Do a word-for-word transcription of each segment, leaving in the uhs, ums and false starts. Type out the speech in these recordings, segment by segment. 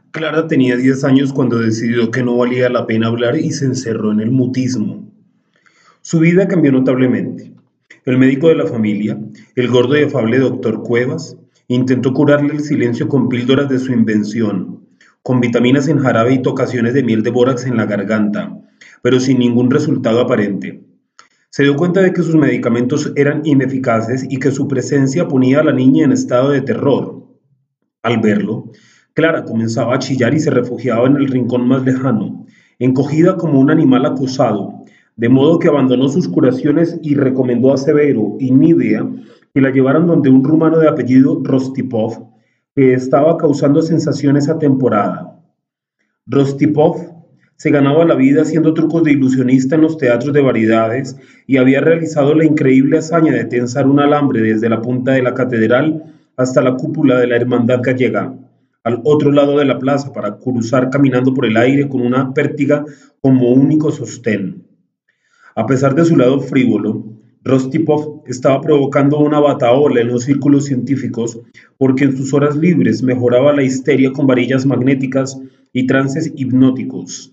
Clara tenía diez años cuando decidió que no valía la pena hablar y se encerró en el mutismo. Su vida cambió notablemente. El médico de la familia, el gordo y afable doctor Cuevas, intentó curarle el silencio con píldoras de su invención, con vitaminas en jarabe y tocaciones de miel de bórax en la garganta, pero sin ningún resultado aparente. Se dio cuenta de que sus medicamentos eran ineficaces y que su presencia ponía a la niña en estado de terror. Al verlo, Clara comenzaba a chillar y se refugiaba en el rincón más lejano, encogida como un animal acosado, de modo que abandonó sus curaciones y recomendó a Severo y Nidia que la llevaran donde un rumano de apellido Rostipov, que estaba causando sensación esa temporada. Rostipov se ganaba la vida haciendo trucos de ilusionista en los teatros de variedades y había realizado la increíble hazaña de tensar un alambre desde la punta de la catedral hasta la cúpula de la Hermandad Gallega, al otro lado de la plaza, para cruzar caminando por el aire con una pértiga como único sostén. A pesar de su lado frívolo, Rostipov estaba provocando una batahola en los círculos científicos porque en sus horas libres mejoraba la histeria con varillas magnéticas y trances hipnóticos.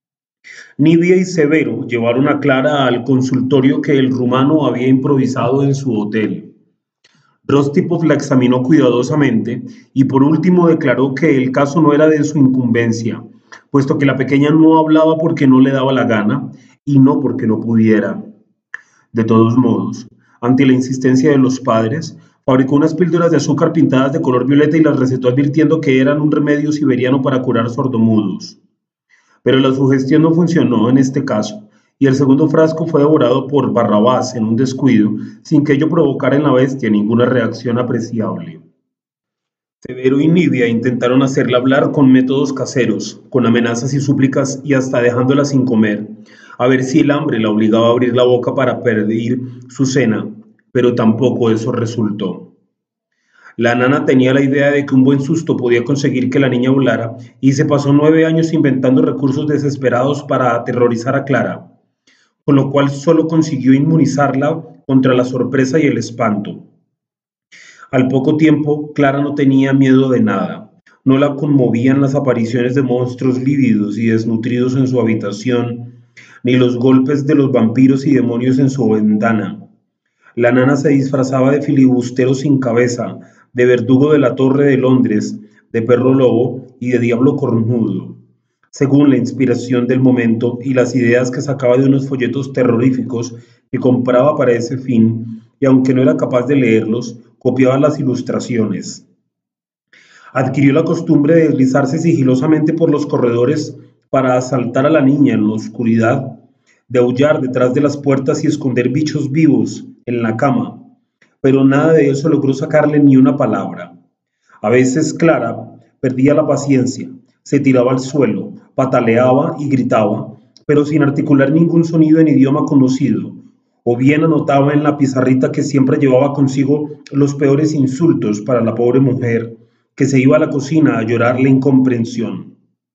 Nidia y Severo llevaron a Clara al consultorio que el rumano había improvisado en su hotel. Rostipov la examinó cuidadosamente y por último declaró que el caso no era de su incumbencia, puesto que la pequeña no hablaba porque no le daba la gana y no porque no pudiera. De todos modos, ante la insistencia de los padres, fabricó unas píldoras de azúcar pintadas de color violeta y las recetó advirtiendo que eran un remedio siberiano para curar sordomudos. Pero la sugestión no funcionó en este caso, y el segundo frasco fue devorado por Barrabás en un descuido, sin que ello provocara en la bestia ninguna reacción apreciable. Severo y Nidia intentaron hacerla hablar con métodos caseros, con amenazas y súplicas y hasta dejándola sin comer, a ver si el hambre la obligaba a abrir la boca para pedir su cena, pero tampoco eso resultó. La nana tenía la idea de que un buen susto podía conseguir que la niña volara y se pasó nueve años inventando recursos desesperados para aterrorizar a Clara, con lo cual solo consiguió inmunizarla contra la sorpresa y el espanto. Al poco tiempo, Clara no tenía miedo de nada. No la conmovían las apariciones de monstruos lívidos y desnutridos en su habitación, ni los golpes de los vampiros y demonios en su ventana. La nana se disfrazaba de filibustero sin cabeza, de verdugo de la Torre de Londres, de perro lobo y de diablo cornudo, según la inspiración del momento y las ideas que sacaba de unos folletos terroríficos que compraba para ese fin, y aunque no era capaz de leerlos, copiaba las ilustraciones. Adquirió la costumbre de deslizarse sigilosamente por los corredores para asaltar a la niña en la oscuridad, de aullar detrás de las puertas y esconder bichos vivos en la cama, pero nada de eso logró sacarle ni una palabra. A veces Clara perdía la paciencia, se tiraba al suelo, pataleaba y gritaba, pero sin articular ningún sonido en idioma conocido, o bien anotaba en la pizarrita que siempre llevaba consigo los peores insultos para la pobre mujer, que se iba a la cocina a llorar la incomprensión.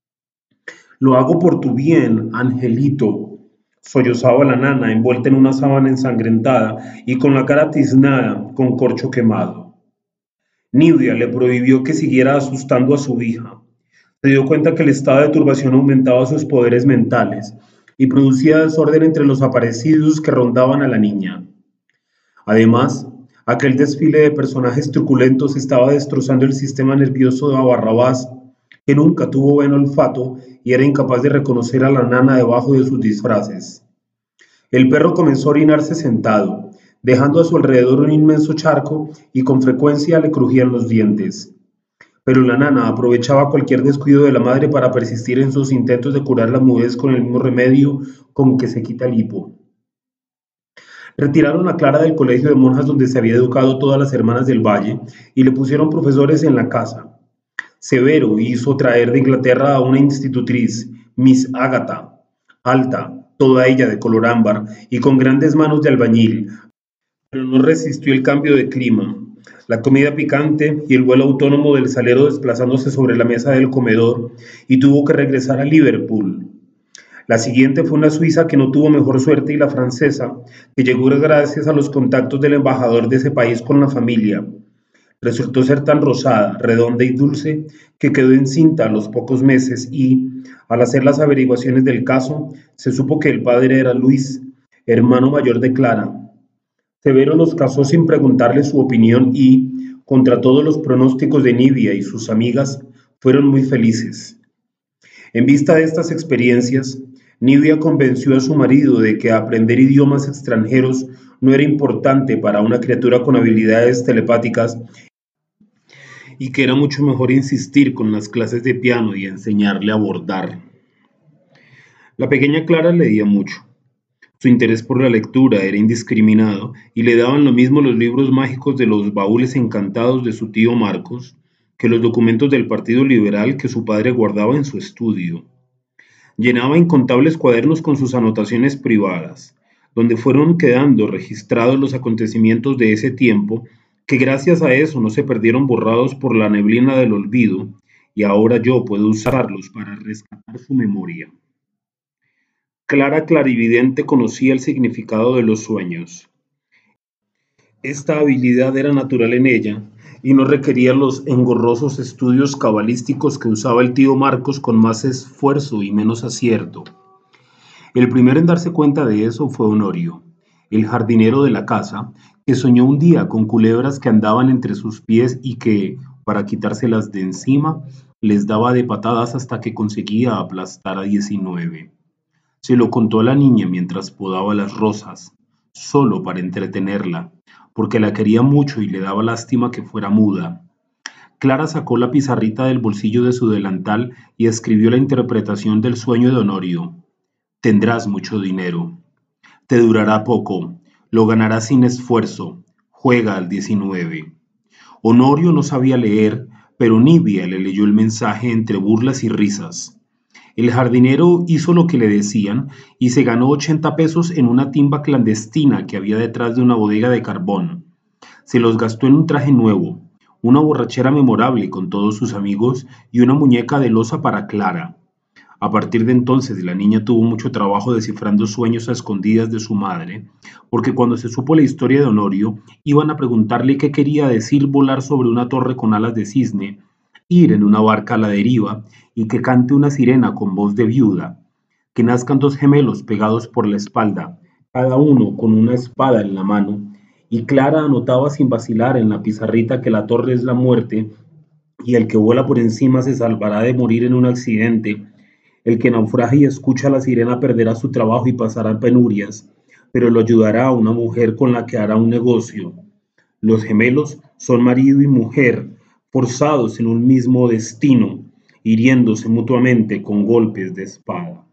Lo hago por tu bien, Angelito, sollozaba la nana, envuelta en una sábana ensangrentada y con la cara tiznada con corcho quemado. Nidia le prohibió que siguiera asustando a su hija. Se dio cuenta que el estado de turbación aumentaba sus poderes mentales y producía desorden entre los aparecidos que rondaban a la niña. Además, aquel desfile de personajes truculentos estaba destrozando el sistema nervioso de Barrabás, que nunca tuvo buen olfato y era incapaz de reconocer a la nana debajo de sus disfraces. El perro comenzó a orinarse sentado, dejando a su alrededor un inmenso charco y con frecuencia le crujían los dientes. Pero la nana aprovechaba cualquier descuido de la madre para persistir en sus intentos de curar la mudez con el mismo remedio con que se quita el hipo. Retiraron a Clara del colegio de monjas donde se había educado todas las hermanas del valle y le pusieron profesores en la casa. Severo hizo traer de Inglaterra a una institutriz, Miss Ágata, alta, toda ella de color ámbar y con grandes manos de albañil, pero no resistió el cambio de clima, la comida picante y el vuelo autónomo del salero desplazándose sobre la mesa del comedor y tuvo que regresar a Liverpool. La siguiente fue una suiza que no tuvo mejor suerte y la francesa, que llegó gracias a los contactos del embajador de ese país con la familia. Resultó ser tan rosada, redonda y dulce que quedó encinta a los pocos meses y, al hacer las averiguaciones del caso, se supo que el padre era Luis, hermano mayor de Clara. Severo los casó sin preguntarle su opinión y, contra todos los pronósticos de Nibia y sus amigas, fueron muy felices. En vista de estas experiencias, Nibia convenció a su marido de que aprender idiomas extranjeros no era importante para una criatura con habilidades telepáticas y que era mucho mejor insistir con las clases de piano y enseñarle a bordar. La pequeña Clara leía mucho. Su interés por la lectura era indiscriminado y le daban lo mismo los libros mágicos de los baúles encantados de su tío Marcos que los documentos del Partido Liberal que su padre guardaba en su estudio. Llenaba incontables cuadernos con sus anotaciones privadas, donde fueron quedando registrados los acontecimientos de ese tiempo que gracias a eso no se perdieron borrados por la neblina del olvido, y ahora yo puedo usarlos para rescatar su memoria. Clara clarividente conocía el significado de los sueños. Esta habilidad era natural en ella y no requería los engorrosos estudios cabalísticos que usaba el tío Marcos con más esfuerzo y menos acierto. El primero en darse cuenta de eso fue Honorio, el jardinero de la casa, que soñó un día con culebras que andaban entre sus pies y que, para quitárselas de encima, les daba de patadas hasta que conseguía aplastar a diecinueve. Se lo contó a la niña mientras podaba las rosas, solo para entretenerla, porque la quería mucho y le daba lástima que fuera muda. Clara sacó la pizarrita del bolsillo de su delantal y escribió la interpretación del sueño de Honorio. Tendrás mucho dinero. Te durará poco. Lo ganarás sin esfuerzo. Juega al diecinueve. Honorio no sabía leer, pero Nibia le leyó el mensaje entre burlas y risas. El jardinero hizo lo que le decían y se ganó ochenta pesos en una timba clandestina que había detrás de una bodega de carbón. Se los gastó en un traje nuevo, una borrachera memorable con todos sus amigos y una muñeca de loza para Clara. A partir de entonces la niña tuvo mucho trabajo descifrando sueños a escondidas de su madre, porque cuando se supo la historia de Honorio, iban a preguntarle qué quería decir volar sobre una torre con alas de cisne, ir en una barca a la deriva y que cante una sirena con voz de viuda, que nazcan dos gemelos pegados por la espalda, cada uno con una espada en la mano, y Clara anotaba sin vacilar en la pizarrita que la torre es la muerte y el que vuela por encima se salvará de morir en un accidente. El que naufrague y escucha a la sirena perderá su trabajo y pasará penurias, pero lo ayudará a una mujer con la que hará un negocio. Los gemelos son marido y mujer, forzados en un mismo destino, hiriéndose mutuamente con golpes de espada.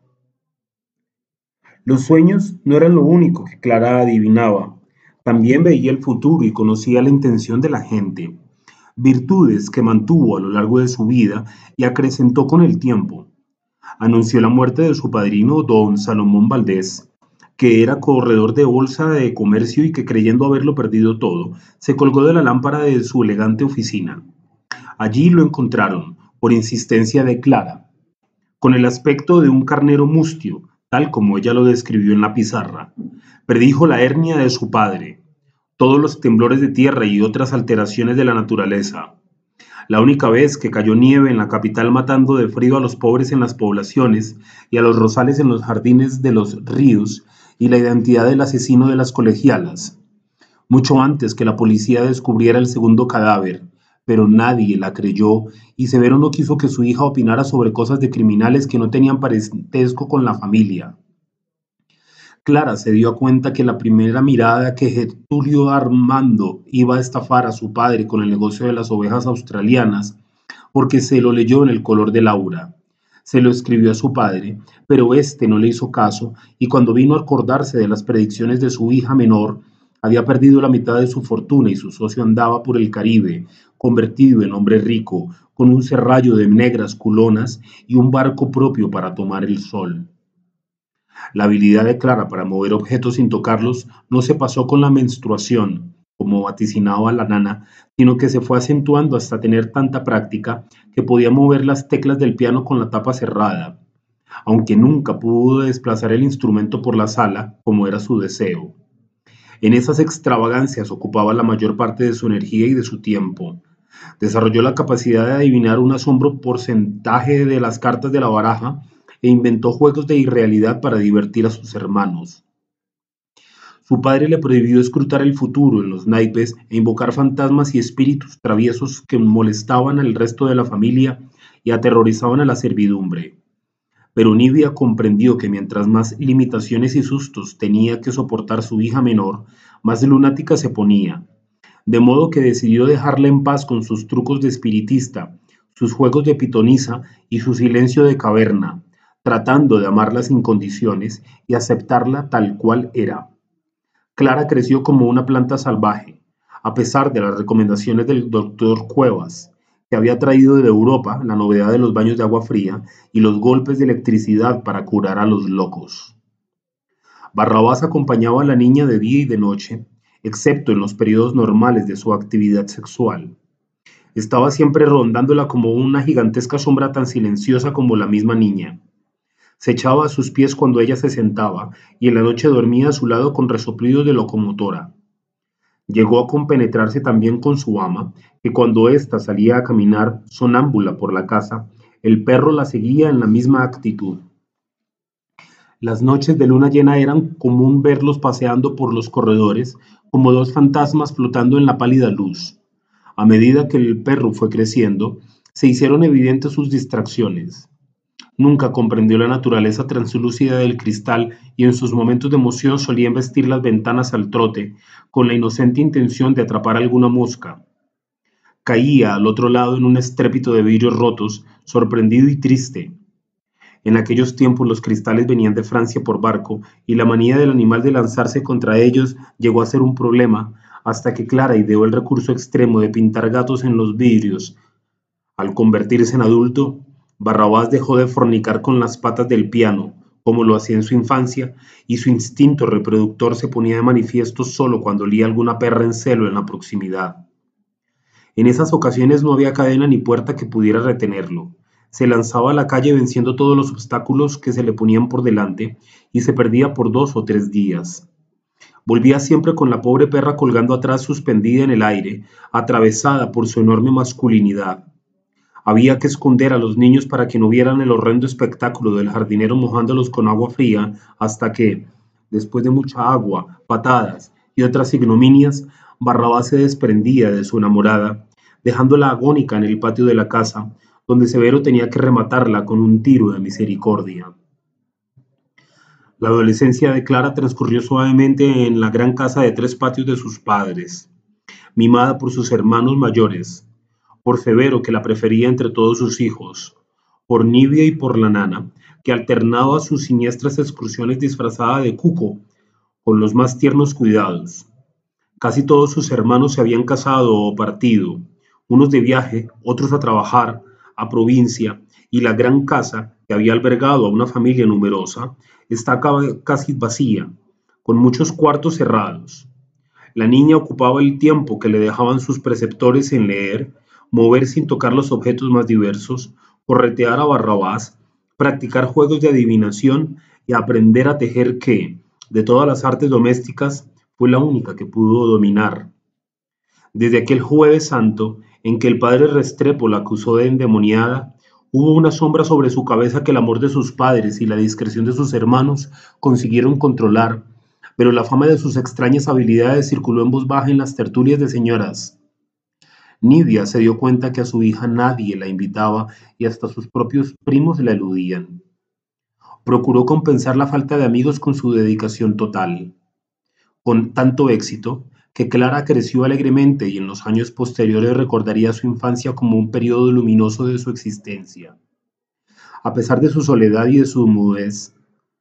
Los sueños no eran lo único que Clara adivinaba. También veía el futuro y conocía la intención de la gente, virtudes que mantuvo a lo largo de su vida y acrecentó con el tiempo. Anunció la muerte de su padrino don Salomón Valdés, que era corredor de bolsa de comercio y que, creyendo haberlo perdido todo, se colgó de la lámpara de su elegante oficina. Allí lo encontraron, por insistencia de Clara, con el aspecto de un carnero mustio, tal como ella lo describió en la pizarra. Predijo la hernia de su padre, todos los temblores de tierra y otras alteraciones de la naturaleza. La única vez que cayó nieve en la capital matando de frío a los pobres en las poblaciones y a los rosales en los jardines de los ríos, y la identidad del asesino de las colegialas. Mucho antes que la policía descubriera el segundo cadáver, pero nadie la creyó y Severo no quiso que su hija opinara sobre cosas de criminales que no tenían parentesco con la familia. Clara se dio cuenta que la primera mirada que Getulio Armando iba a estafar a su padre con el negocio de las ovejas australianas, porque se lo leyó en el color de Laura. Se lo escribió a su padre, pero éste no le hizo caso, y cuando vino a acordarse de las predicciones de su hija menor, había perdido la mitad de su fortuna y su socio andaba por el Caribe, convertido en hombre rico, con un serrallo de negras culonas y un barco propio para tomar el sol. La habilidad de Clara para mover objetos sin tocarlos no se pasó con la menstruación, como vaticinaba la nana, sino que se fue acentuando hasta tener tanta práctica que podía mover las teclas del piano con la tapa cerrada, aunque nunca pudo desplazar el instrumento por la sala, como era su deseo. En esas extravagancias ocupaba la mayor parte de su energía y de su tiempo. Desarrolló la capacidad de adivinar un asombro porcentaje de las cartas de la baraja e inventó juegos de irrealidad para divertir a sus hermanos. Su padre le prohibió escrutar el futuro en los naipes e invocar fantasmas y espíritus traviesos que molestaban al resto de la familia y aterrorizaban a la servidumbre. Pero Nibia comprendió que mientras más limitaciones y sustos tenía que soportar su hija menor, más lunática se ponía, de modo que decidió dejarla en paz con sus trucos de espiritista, sus juegos de pitonisa y su silencio de caverna, tratando de amarla sin condiciones y aceptarla tal cual era. Clara creció como una planta salvaje, a pesar de las recomendaciones del doctor Cuevas, que había traído de Europa la novedad de los baños de agua fría y los golpes de electricidad para curar a los locos. Barrabás acompañaba a la niña de día y de noche, excepto en los periodos normales de su actividad sexual. Estaba siempre rondándola como una gigantesca sombra tan silenciosa como la misma niña. Se echaba a sus pies cuando ella se sentaba y en la noche dormía a su lado con resoplidos de locomotora. Llegó a compenetrarse también con su ama, que cuando ésta salía a caminar sonámbula por la casa, el perro la seguía en la misma actitud. Las noches de luna llena eran común verlos paseando por los corredores como dos fantasmas flotando en la pálida luz. A medida que el perro fue creciendo, se hicieron evidentes sus distracciones. Nunca comprendió la naturaleza translúcida del cristal y en sus momentos de emoción solía embestir las ventanas al trote, con la inocente intención de atrapar alguna mosca. Caía al otro lado en un estrépito de vidrios rotos, sorprendido y triste. En aquellos tiempos los cristales venían de Francia por barco y la manía del animal de lanzarse contra ellos llegó a ser un problema, hasta que Clara ideó el recurso extremo de pintar gatos en los vidrios. Al convertirse en adulto, Barrabás dejó de fornicar con las patas del piano, como lo hacía en su infancia, y su instinto reproductor se ponía de manifiesto solo cuando olía alguna perra en celo en la proximidad. En esas ocasiones no había cadena ni puerta que pudiera retenerlo. Se lanzaba a la calle venciendo todos los obstáculos que se le ponían por delante y se perdía por dos o tres días. Volvía siempre con la pobre perra colgando atrás suspendida en el aire, atravesada por su enorme masculinidad. Había que esconder a los niños para que no vieran el horrendo espectáculo del jardinero mojándolos con agua fría hasta que, después de mucha agua, patadas y otras ignominias, Barrabás se desprendía de su enamorada, dejándola agónica en el patio de la casa, donde Severo tenía que rematarla con un tiro de misericordia. La adolescencia de Clara transcurrió suavemente en la gran casa de tres patios de sus padres, mimada por sus hermanos mayores, por Severo, que la prefería entre todos sus hijos, por Nibia y por la nana, que alternaba sus siniestras excursiones disfrazada de cuco con los más tiernos cuidados. Casi todos sus hermanos se habían casado o partido, unos de viaje, otros a trabajar, a provincia, y la gran casa, que había albergado a una familia numerosa, estaba casi vacía, con muchos cuartos cerrados. La niña ocupaba el tiempo que le dejaban sus preceptores en leer, mover sin tocar los objetos más diversos, corretear a Barrabás, practicar juegos de adivinación y aprender a tejer que, de todas las artes domésticas, fue la única que pudo dominar. Desde aquel Jueves Santo, en que el padre Restrepo la acusó de endemoniada, hubo una sombra sobre su cabeza que el amor de sus padres y la discreción de sus hermanos consiguieron controlar, pero la fama de sus extrañas habilidades circuló en voz baja en las tertulias de señoras. Nibia se dio cuenta que a su hija nadie la invitaba y hasta sus propios primos la eludían. Procuró compensar la falta de amigos con su dedicación total, con tanto éxito que Clara creció alegremente y en los años posteriores recordaría su infancia como un periodo luminoso de su existencia. A pesar de su soledad y de su mudez,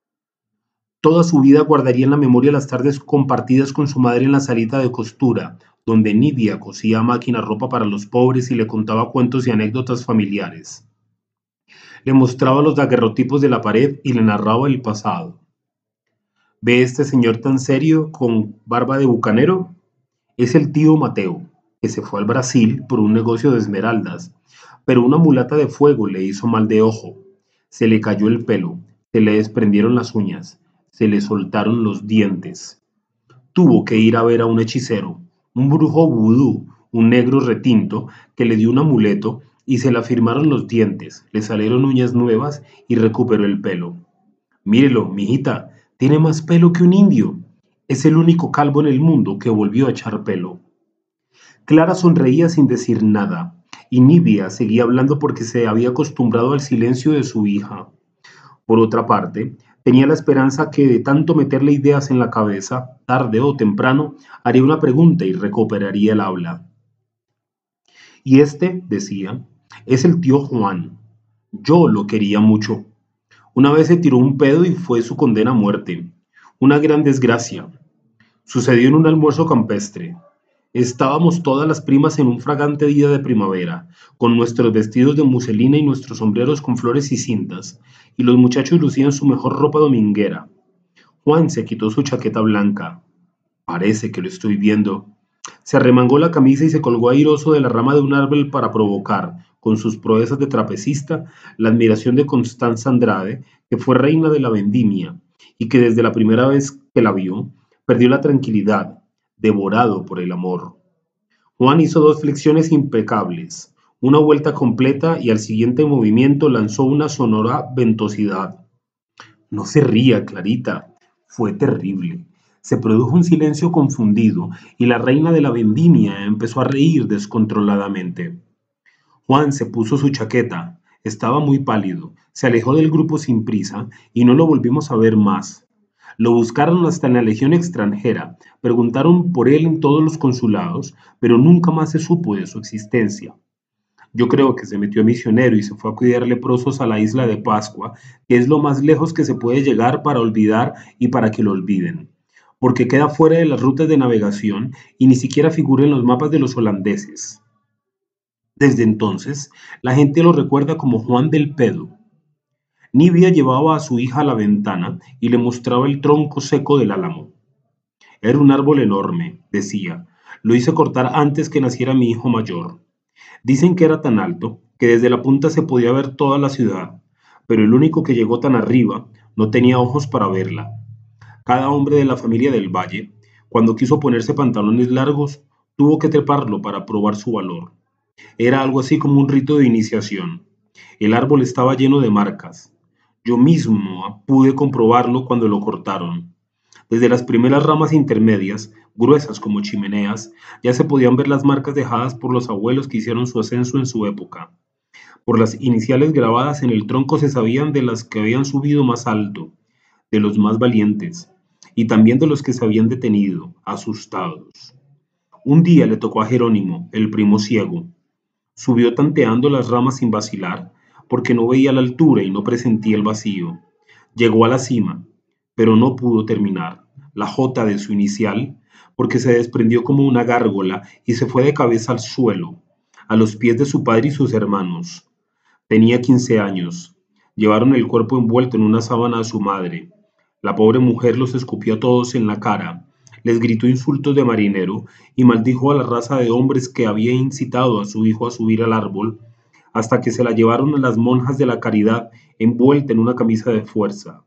toda su vida guardaría en la memoria las tardes compartidas con su madre en la salita de costura, donde Nibia cosía a máquina ropa para los pobres y le contaba cuentos y anécdotas familiares. Le mostraba los daguerrotipos de la pared y le narraba el pasado. ¿Ve este señor tan serio, con barba de bucanero? Es el tío Mateo, que se fue al Brasil por un negocio de esmeraldas, pero una mulata de fuego le hizo mal de ojo. Se le cayó el pelo, se le desprendieron las uñas, se le soltaron los dientes. tuvo que ir a ver a un hechicero, un brujo vudú, un negro retinto, que le dio un amuleto y se le afirmaron los dientes, le salieron uñas nuevas y recuperó el pelo. Mírelo, mijita, tiene más pelo que un indio. Es el único calvo en el mundo que volvió a echar pelo. Clara sonreía sin decir nada, y Nibia seguía hablando porque se había acostumbrado al silencio de su hija. Por otra parte, tenía la esperanza que de tanto meterle ideas en la cabeza, tarde o temprano, haría una pregunta y recuperaría el habla. Y este, decía, es el tío Juan. Yo lo quería mucho. Una vez se tiró un pedo y fue su condena a muerte. Una gran desgracia. Sucedió en un almuerzo campestre. Estábamos todas las primas en un fragante día de primavera, con nuestros vestidos de muselina y nuestros sombreros con flores y cintas, y los muchachos lucían su mejor ropa dominguera. Juan se quitó su chaqueta blanca. Parece que lo estoy viendo. Se arremangó la camisa y se colgó airoso de la rama de un árbol para provocar, con sus proezas de trapecista, la admiración de Constanza Andrade, que fue reina de la vendimia, y que desde la primera vez que la vio, perdió la tranquilidad, devorado por el amor. Juan hizo dos flexiones impecables, una vuelta completa y al siguiente movimiento lanzó una sonora ventosidad. No se ría, Clarita, fue terrible. Se produjo un silencio confundido y la reina de la vendimia empezó a reír descontroladamente. Juan se puso su chaqueta, estaba muy pálido, se alejó del grupo sin prisa y no lo volvimos a ver más. Lo buscaron hasta en la legión extranjera, preguntaron por él en todos los consulados, pero nunca más se supo de su existencia. Yo creo que se metió misionero y se fue a cuidar leprosos a la isla de Pascua, que es lo más lejos que se puede llegar para olvidar y para que lo olviden, porque queda fuera de las rutas de navegación y ni siquiera figura en los mapas de los holandeses. Desde entonces, la gente lo recuerda como Juan del Pedo. Nibia llevaba a su hija a la ventana y le mostraba el tronco seco del álamo. Era un árbol enorme, decía. Lo hice cortar antes que naciera mi hijo mayor. Dicen que era tan alto que desde la punta se podía ver toda la ciudad, pero el único que llegó tan arriba no tenía ojos para verla. Cada hombre de la familia del Valle, cuando quiso ponerse pantalones largos, tuvo que treparlo para probar su valor. Era algo así como un rito de iniciación. El árbol estaba lleno de marcas. Yo mismo pude comprobarlo cuando lo cortaron. Desde las primeras ramas intermedias, gruesas como chimeneas, ya se podían ver las marcas dejadas por los abuelos que hicieron su ascenso en su época. Por las iniciales grabadas en el tronco se sabían de las que habían subido más alto, de los más valientes, y también de los que se habían detenido, asustados. Un día le tocó a Jerónimo, el primo ciego. Subió tanteando las ramas sin vacilar, porque no veía la altura y no presentía el vacío. Llegó a la cima, pero no pudo terminar la jota de su inicial, porque se desprendió como una gárgola y se fue de cabeza al suelo, a los pies de su padre y sus hermanos. Tenía quince años. Llevaron el cuerpo envuelto en una sábana a su madre. La pobre mujer los escupió a todos en la cara, les gritó insultos de marinero y maldijo a la raza de hombres que había incitado a su hijo a subir al árbol, hasta que se la llevaron a las monjas de la caridad envuelta en una camisa de fuerza.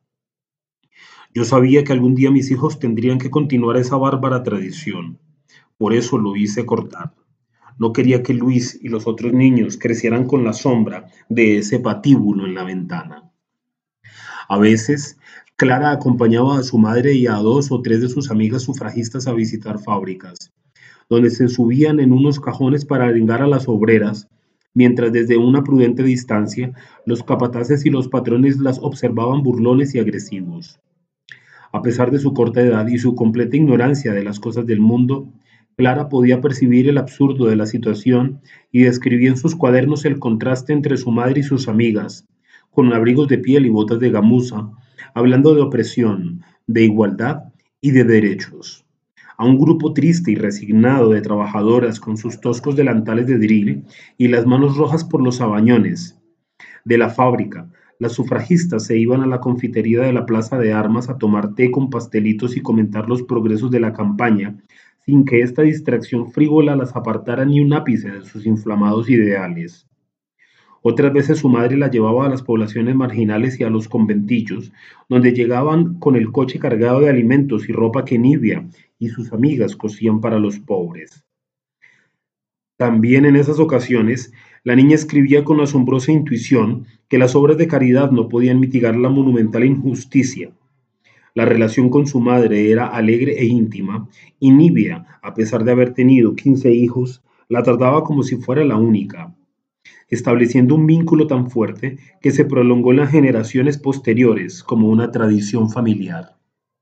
Yo sabía que algún día mis hijos tendrían que continuar esa bárbara tradición. Por eso lo hice cortar. No quería que Luis y los otros niños crecieran con la sombra de ese patíbulo en la ventana. A veces, Clara acompañaba a su madre y a dos o tres de sus amigas sufragistas a visitar fábricas, donde se subían en unos cajones para arengar a las obreras, mientras desde una prudente distancia los capataces y los patrones las observaban burlones y agresivos. A pesar de su corta edad y su completa ignorancia de las cosas del mundo, Clara podía percibir el absurdo de la situación y describía en sus cuadernos el contraste entre su madre y sus amigas, con abrigos de piel y botas de gamuza, hablando de opresión, de igualdad y de derechos. A un grupo triste y resignado de trabajadoras con sus toscos delantales de drill y las manos rojas por los sabañones de la fábrica, las sufragistas se iban a la confitería de la Plaza de Armas a tomar té con pastelitos y comentar los progresos de la campaña, sin que esta distracción frívola las apartara ni un ápice de sus inflamados ideales. Otras veces su madre la llevaba a las poblaciones marginales y a los conventillos, donde llegaban con el coche cargado de alimentos y ropa que Nibia y sus amigas cosían para los pobres. También en esas ocasiones, la niña escribía con asombrosa intuición que las obras de caridad no podían mitigar la monumental injusticia. La relación con su madre era alegre e íntima, y Nibia, a pesar de haber tenido quince hijos, la trataba como si fuera la única, estableciendo un vínculo tan fuerte que se prolongó en las generaciones posteriores como una tradición familiar.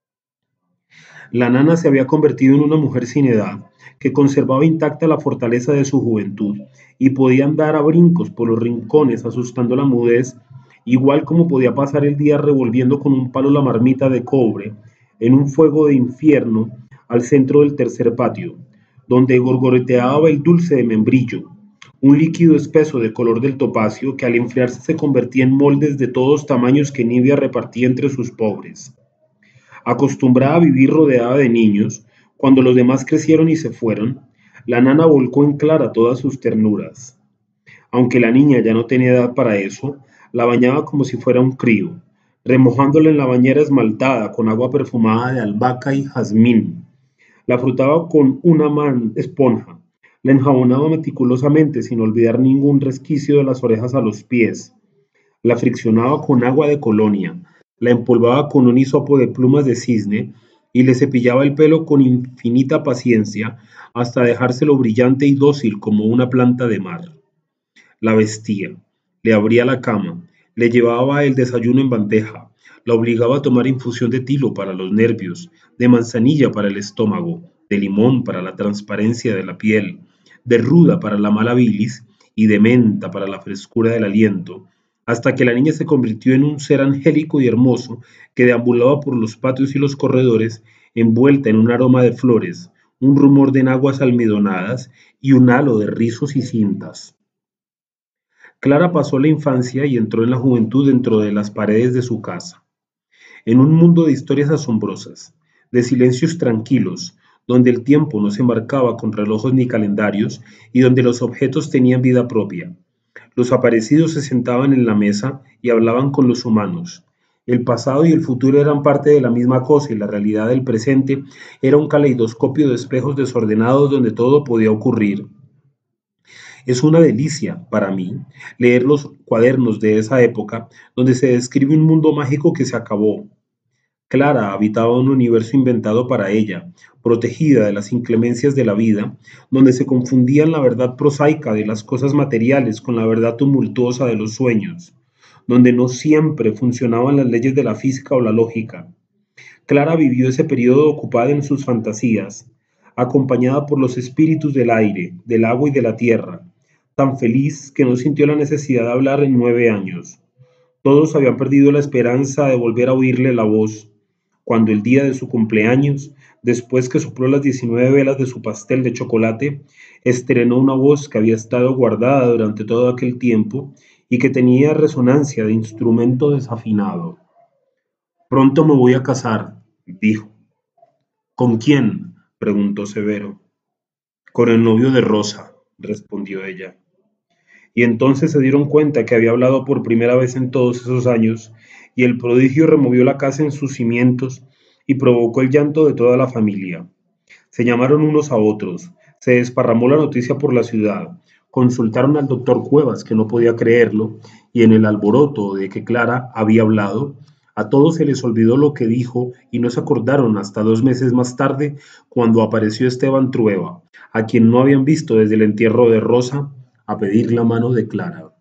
La nana se había convertido en una mujer sin edad, que conservaba intacta la fortaleza de su juventud y podía andar a brincos por los rincones asustando la mudez, igual como podía pasar el día revolviendo con un palo la marmita de cobre en un fuego de infierno al centro del tercer patio, donde gorgoreteaba el dulce de membrillo, un líquido espeso de color del topacio que al enfriarse se convertía en moldes de todos tamaños que Nibia repartía entre sus pobres. Acostumbrada a vivir rodeada de niños, cuando los demás crecieron y se fueron, la nana volcó en Clara todas sus ternuras. Aunque la niña ya no tenía edad para eso, la bañaba como si fuera un crío, remojándola en la bañera esmaltada con agua perfumada de albahaca y jazmín. La frotaba con una man esponja, la enjabonaba meticulosamente sin olvidar ningún resquicio de las orejas a los pies. La friccionaba con agua de colonia, la empolvaba con un hisopo de plumas de cisne y le cepillaba el pelo con infinita paciencia hasta dejárselo brillante y dócil como una planta de mar. La vestía, le abría la cama, le llevaba el desayuno en bandeja, la obligaba a tomar infusión de tilo para los nervios, de manzanilla para el estómago, de limón para la transparencia de la piel, de ruda para la mala bilis y de menta para la frescura del aliento, hasta que la niña se convirtió en un ser angélico y hermoso que deambulaba por los patios y los corredores envuelta en un aroma de flores, un rumor de enaguas almidonadas y un halo de rizos y cintas. Clara pasó la infancia y entró en la juventud dentro de las paredes de su casa, en un mundo de historias asombrosas, de silencios tranquilos, donde el tiempo no se marcaba con relojes ni calendarios y donde los objetos tenían vida propia. Los aparecidos se sentaban en la mesa y hablaban con los humanos. El pasado y el futuro eran parte de la misma cosa y la realidad del presente era un caleidoscopio de espejos desordenados donde todo podía ocurrir. Es una delicia, para mí, leer los cuadernos de esa época donde se describe un mundo mágico que se acabó. Clara habitaba un universo inventado para ella, protegida de las inclemencias de la vida, donde se confundían la verdad prosaica de las cosas materiales con la verdad tumultuosa de los sueños, donde no siempre funcionaban las leyes de la física o la lógica. Clara vivió ese periodo ocupada en sus fantasías, acompañada por los espíritus del aire, del agua y de la tierra, tan feliz que no sintió la necesidad de hablar en nueve años. Todos habían perdido la esperanza de volver a oírle la voz, cuando el día de su cumpleaños, después que sopló las diecinueve velas de su pastel de chocolate, estrenó una voz que había estado guardada durante todo aquel tiempo y que tenía resonancia de instrumento desafinado. Pronto me voy a casar, dijo. ¿Con quién?, preguntó Severo. Con el novio de Rosa, respondió ella. Y entonces se dieron cuenta que había hablado por primera vez en todos esos años, y el prodigio removió la casa en sus cimientos y provocó el llanto de toda la familia. Se llamaron unos a otros, se desparramó la noticia por la ciudad, consultaron al doctor Cuevas, que no podía creerlo, y en el alboroto de que Clara había hablado, a todos se les olvidó lo que dijo y no se acordaron hasta dos meses más tarde, cuando apareció Esteban Trueba, a quien no habían visto desde el entierro de Rosa, a pedir la mano de Clara.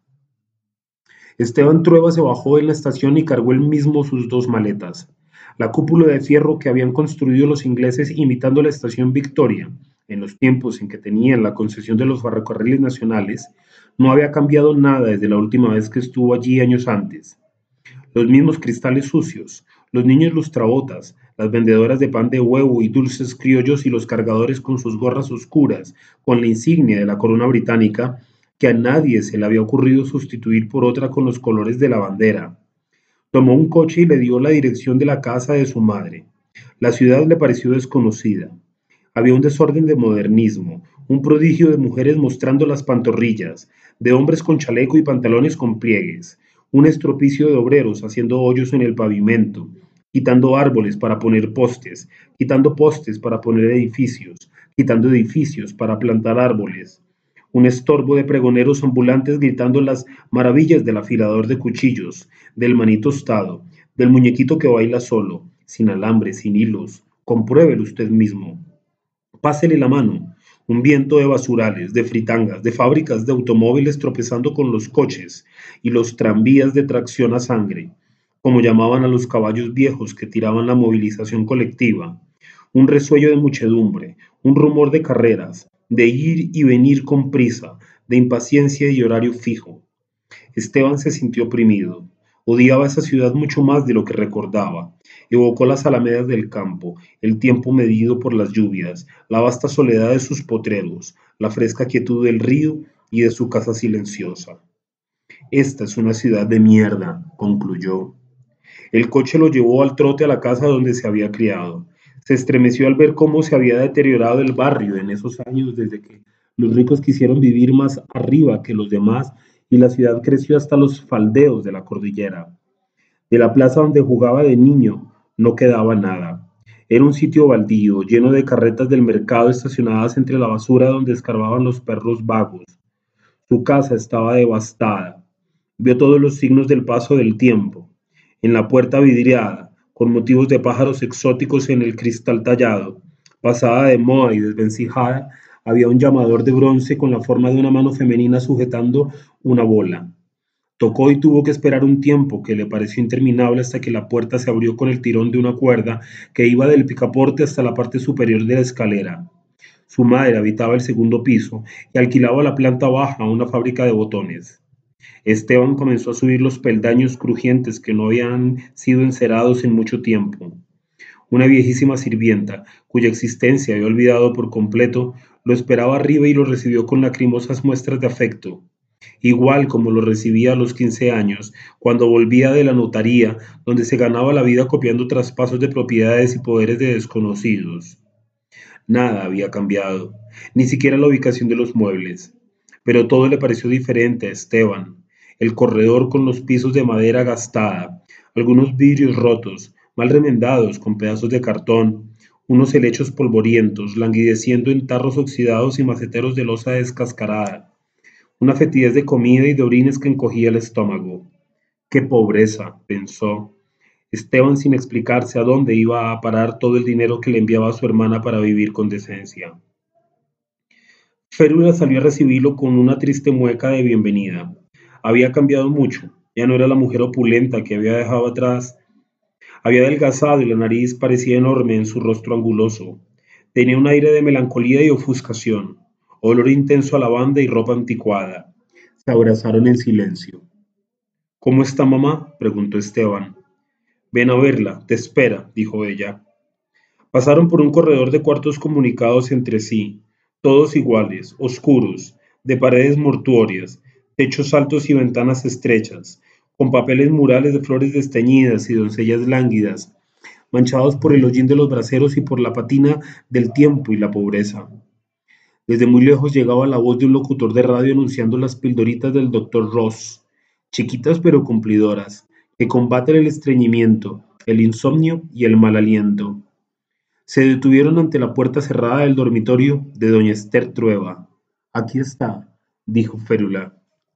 Esteban Trueba se bajó en la estación y cargó él mismo sus dos maletas. La cúpula de fierro que habían construido los ingleses imitando la estación Victoria, en los tiempos en que tenían la concesión de los ferrocarriles nacionales, no había cambiado nada desde la última vez que estuvo allí años antes. Los mismos cristales sucios, los niños lustrabotas, las vendedoras de pan de huevo y dulces criollos y los cargadores con sus gorras oscuras, con la insignia de la corona británica, que a nadie se le había ocurrido sustituir por otra con los colores de la bandera. Tomó un coche y le dio la dirección de la casa de su madre. La ciudad le pareció desconocida. Había un desorden de modernismo, un prodigio de mujeres mostrando las pantorrillas, de hombres con chaleco y pantalones con pliegues, un estropicio de obreros haciendo hoyos en el pavimento, quitando árboles para poner postes, quitando postes para poner edificios, quitando edificios para plantar árboles, un estorbo de pregoneros ambulantes gritando las maravillas del afilador de cuchillos, del maní tostado, del muñequito que baila solo, sin alambre, sin hilos. Compruébelo usted mismo. Pásele la mano. Un viento de basurales, de fritangas, de fábricas de automóviles tropezando con los coches y los tranvías de tracción a sangre, como llamaban a los caballos viejos que tiraban la movilización colectiva. Un resuello de muchedumbre, un rumor de carreras, de ir y venir con prisa, de impaciencia y horario fijo. Esteban se sintió oprimido. Odiaba esa ciudad mucho más de lo que recordaba. Evocó las alamedas del campo, el tiempo medido por las lluvias, la vasta soledad de sus potreros, la fresca quietud del río y de su casa silenciosa. Esta es una ciudad de mierda, concluyó. El coche lo llevó al trote a la casa donde se había criado. Se estremeció al ver cómo se había deteriorado el barrio en esos años desde que los ricos quisieron vivir más arriba que los demás y la ciudad creció hasta los faldeos de la cordillera. De la plaza donde jugaba de niño no quedaba nada. Era un sitio baldío, lleno de carretas del mercado estacionadas entre la basura donde escarbaban los perros vagos. Su casa estaba devastada. Vio todos los signos del paso del tiempo. En la puerta vidriada, con motivos de pájaros exóticos en el cristal tallado, pasada de moda y desvencijada, había un llamador de bronce con la forma de una mano femenina sujetando una bola. Tocó y tuvo que esperar un tiempo que le pareció interminable hasta que la puerta se abrió con el tirón de una cuerda que iba del picaporte hasta la parte superior de la escalera. Su madre habitaba el segundo piso y alquilaba la planta baja a una fábrica de botones. Esteban comenzó a subir los peldaños crujientes que no habían sido encerados en mucho tiempo. Una viejísima sirvienta, cuya existencia había olvidado por completo, lo esperaba arriba y lo recibió con lacrimosas muestras de afecto, igual como lo recibía a los quince años, cuando volvía de la notaría, donde se ganaba la vida copiando traspasos de propiedades y poderes de desconocidos. Nada había cambiado, ni siquiera la ubicación de los muebles, pero todo le pareció diferente a Esteban. El corredor con los pisos de madera gastada, algunos vidrios rotos, mal remendados con pedazos de cartón, unos helechos polvorientos, languideciendo en tarros oxidados y maceteros de losa descascarada, una fetidez de comida y de orines que encogía el estómago. ¡Qué pobreza!, pensó Esteban sin explicarse a dónde iba a parar todo el dinero que le enviaba a su hermana para vivir con decencia. Férula salió a recibirlo con una triste mueca de bienvenida. Había cambiado mucho, ya no era la mujer opulenta que había dejado atrás. Había adelgazado y la nariz parecía enorme en su rostro anguloso. Tenía un aire de melancolía y ofuscación, olor intenso a lavanda y ropa anticuada. Se abrazaron en silencio. ¿Cómo está mamá?, preguntó Esteban. Ven a verla, te espera, dijo ella. Pasaron por un corredor de cuartos comunicados entre sí, todos iguales, oscuros, de paredes mortuorias, techos altos y ventanas estrechas, con papeles murales de flores desteñidas y doncellas lánguidas, manchados por el hollín de los braseros y por la patina del tiempo y la pobreza. Desde muy lejos llegaba la voz de un locutor de radio anunciando las pildoritas del doctor Ross, chiquitas pero cumplidoras, que combaten el estreñimiento, el insomnio y el mal aliento. Se detuvieron ante la puerta cerrada del dormitorio de doña Esther Trueba. Aquí está, dijo Férula.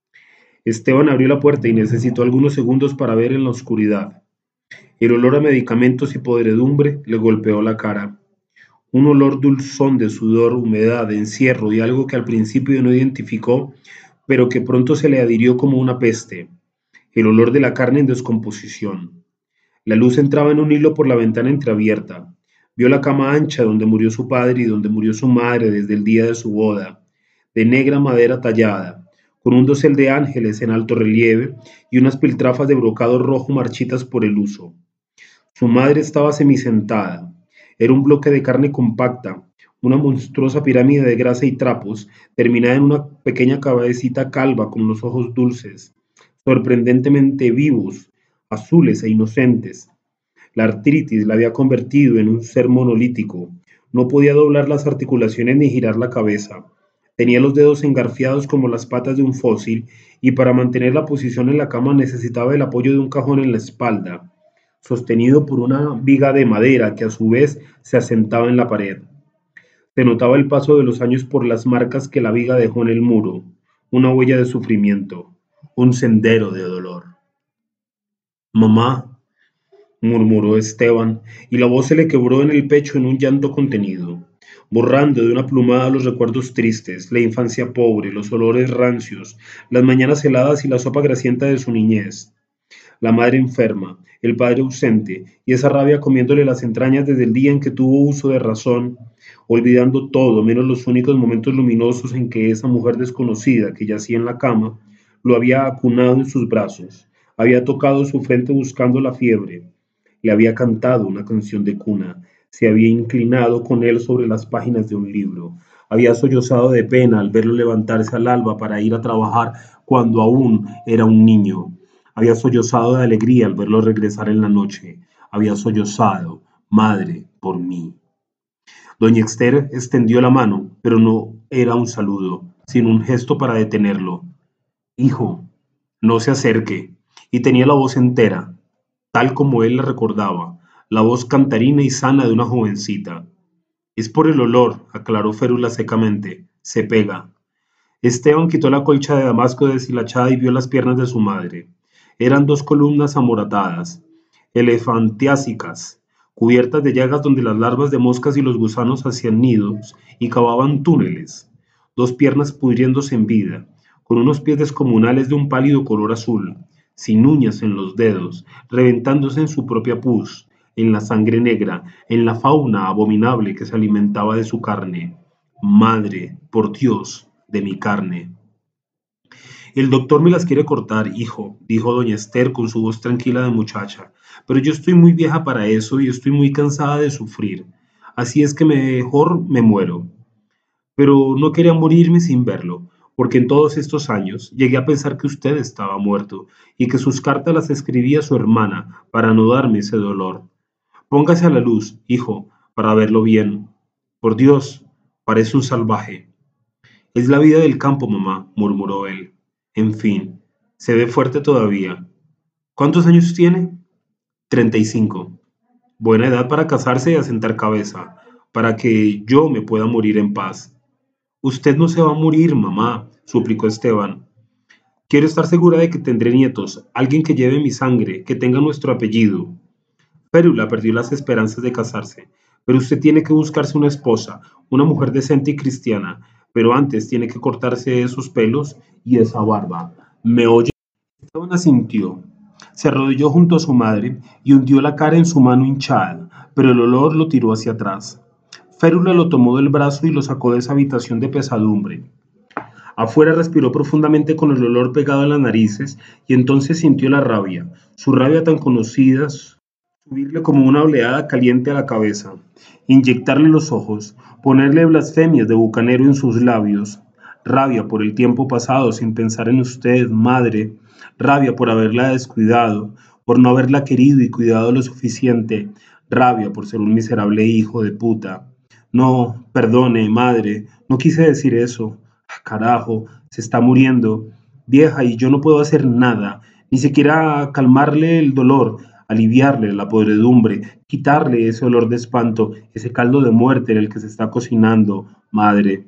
Esteban abrió la puerta y necesitó algunos segundos para ver en la oscuridad. El olor a medicamentos y podredumbre le golpeó la cara. Un olor dulzón de sudor, humedad, encierro y algo que al principio no identificó, pero que pronto se le adhirió como una peste. El olor de la carne en descomposición. La luz entraba en un hilo por la ventana entreabierta. Vio la cama ancha donde murió su padre y donde murió su madre desde el día de su boda, de negra madera tallada, con un dosel de ángeles en alto relieve y unas piltrafas de brocado rojo marchitas por el uso. Su madre estaba semisentada. Era un bloque de carne compacta, una monstruosa pirámide de grasa y trapos, terminada en una pequeña cabecita calva con los ojos dulces, sorprendentemente vivos, azules e inocentes. La artritis la había convertido en un ser monolítico. No podía doblar las articulaciones ni girar la cabeza. Tenía los dedos engarfiados como las patas de un fósil y para mantener la posición en la cama necesitaba el apoyo de un cajón en la espalda, sostenido por una viga de madera que a su vez se asentaba en la pared. Se notaba el paso de los años por las marcas que la viga dejó en el muro, una huella de sufrimiento, un sendero de dolor. Mamá, murmuró Esteban, y la voz se le quebró en el pecho en un llanto contenido, borrando de una plumada los recuerdos tristes, la infancia pobre, los olores rancios, las mañanas heladas y la sopa grasienta de su niñez. La madre enferma, el padre ausente, y esa rabia comiéndole las entrañas desde el día en que tuvo uso de razón, olvidando todo menos los únicos momentos luminosos en que esa mujer desconocida que yacía en la cama lo había acunado en sus brazos, había tocado su frente buscando la fiebre, le había cantado una canción de cuna, se había inclinado con él sobre las páginas de un libro, había sollozado de pena al verlo levantarse al alba para ir a trabajar cuando aún era un niño. Había sollozado de alegría al verlo regresar en la noche. Había sollozado, madre, por mí. Doña Esther extendió la mano, pero no era un saludo, sino un gesto para detenerlo. Hijo, no se acerque. Y tenía la voz entera, tal como él la recordaba, la voz cantarina y sana de una jovencita. Es por el olor, aclaró Férula secamente. Se pega. Esteban quitó la colcha de damasco deshilachada y vio las piernas de su madre. Eran dos columnas amoratadas, elefantiásicas, cubiertas de llagas donde las larvas de moscas y los gusanos hacían nidos y cavaban túneles. Dos piernas pudriéndose en vida, con unos pies descomunales de un pálido color azul, sin uñas en los dedos, reventándose en su propia pus, en la sangre negra, en la fauna abominable que se alimentaba de su carne. Madre, por Dios, de mi carne. El doctor me las quiere cortar, hijo, dijo doña Esther con su voz tranquila de muchacha, pero yo estoy muy vieja para eso y estoy muy cansada de sufrir, así es que mejor me muero. Pero no quería morirme sin verlo, porque en todos estos años llegué a pensar que usted estaba muerto y que sus cartas las escribía su hermana para no darme ese dolor. Póngase a la luz, hijo, para verlo bien. Por Dios, parece un salvaje. Es la vida del campo, mamá, murmuró él. En fin, se ve fuerte todavía. ¿Cuántos años tiene? Treinta y cinco. Buena edad para casarse y asentar cabeza, para que yo me pueda morir en paz. Usted no se va a morir, mamá, suplicó Esteban. Quiero estar segura de que tendré nietos, alguien que lleve mi sangre, que tenga nuestro apellido. Férula perdió las esperanzas de casarse, pero usted tiene que buscarse una esposa, una mujer decente y cristiana, pero antes tiene que cortarse esos pelos y esa barba. ¿Me oye? Esteban asintió. Se arrodilló junto a su madre y hundió la cara en su mano hinchada, pero el olor lo tiró hacia atrás. Férula lo tomó del brazo y lo sacó de esa habitación de pesadumbre. Afuera respiró profundamente con el olor pegado en las narices y entonces sintió la rabia, su rabia tan conocida, subirle como una oleada caliente a la cabeza, inyectarle los ojos, ponerle blasfemias de bucanero en sus labios, rabia por el tiempo pasado sin pensar en usted, madre, rabia por haberla descuidado, por no haberla querido y cuidado lo suficiente, rabia por ser un miserable hijo de puta. No, perdone, madre, no quise decir eso. Carajo, se está muriendo, vieja, y yo no puedo hacer nada, ni siquiera calmarle el dolor, aliviarle la podredumbre, quitarle ese olor de espanto, ese caldo de muerte en el que se está cocinando, madre.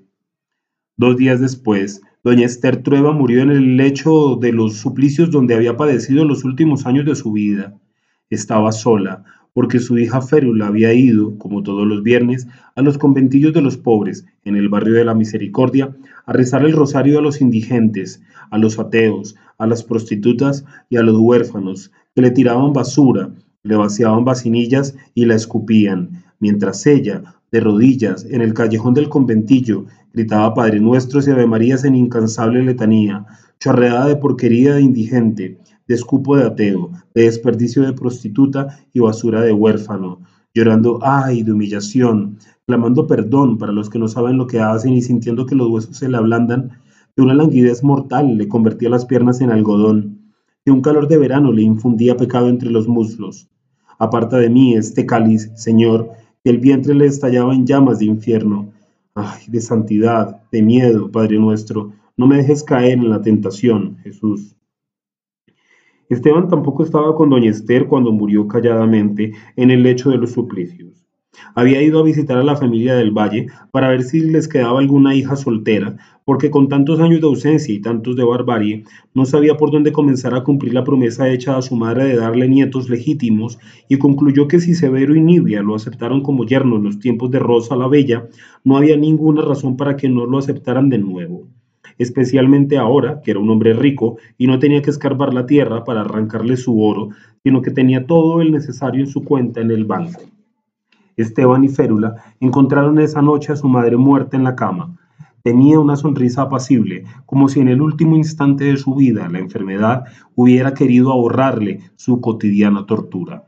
Dos días después, doña Esther Trueba murió en el lecho de los suplicios donde había padecido los últimos años de su vida. Estaba sola, porque su hija Férula había ido, como todos los viernes, a los conventillos de los pobres, en el barrio de la Misericordia, a rezar el rosario a los indigentes, a los ateos, a las prostitutas y a los huérfanos, que le tiraban basura, le vaciaban vacinillas y la escupían, mientras ella, de rodillas, en el callejón del conventillo, gritaba Padre Nuestros y Ave Marías en incansable letanía, chorreada de porquería de indigente, de escupo de ateo, de desperdicio de prostituta y basura de huérfano, llorando ay de humillación, clamando perdón para los que no saben lo que hacen y sintiendo que los huesos se le ablandan, que una languidez mortal le convertía las piernas en algodón, que un calor de verano le infundía pecado entre los muslos. Aparta de mí este cáliz, Señor, que el vientre le estallaba en llamas de infierno. Ay, de santidad, de miedo, Padre nuestro, no me dejes caer en la tentación, Jesús. Esteban tampoco estaba con doña Esther cuando murió calladamente en el lecho de los suplicios. Había ido a visitar a la familia del Valle para ver si les quedaba alguna hija soltera, porque con tantos años de ausencia y tantos de barbarie, no sabía por dónde comenzar a cumplir la promesa hecha a su madre de darle nietos legítimos, y concluyó que si Severo y Nibia lo aceptaron como yerno en los tiempos de Rosa la Bella, no había ninguna razón para que no lo aceptaran de nuevo, especialmente ahora que era un hombre rico y no tenía que escarbar la tierra para arrancarle su oro, sino que tenía todo el necesario en su cuenta en el banco. Esteban y Férula encontraron esa noche a su madre muerta en la cama. Tenía una sonrisa apacible, como si en el último instante de su vida la enfermedad hubiera querido ahorrarle su cotidiana tortura.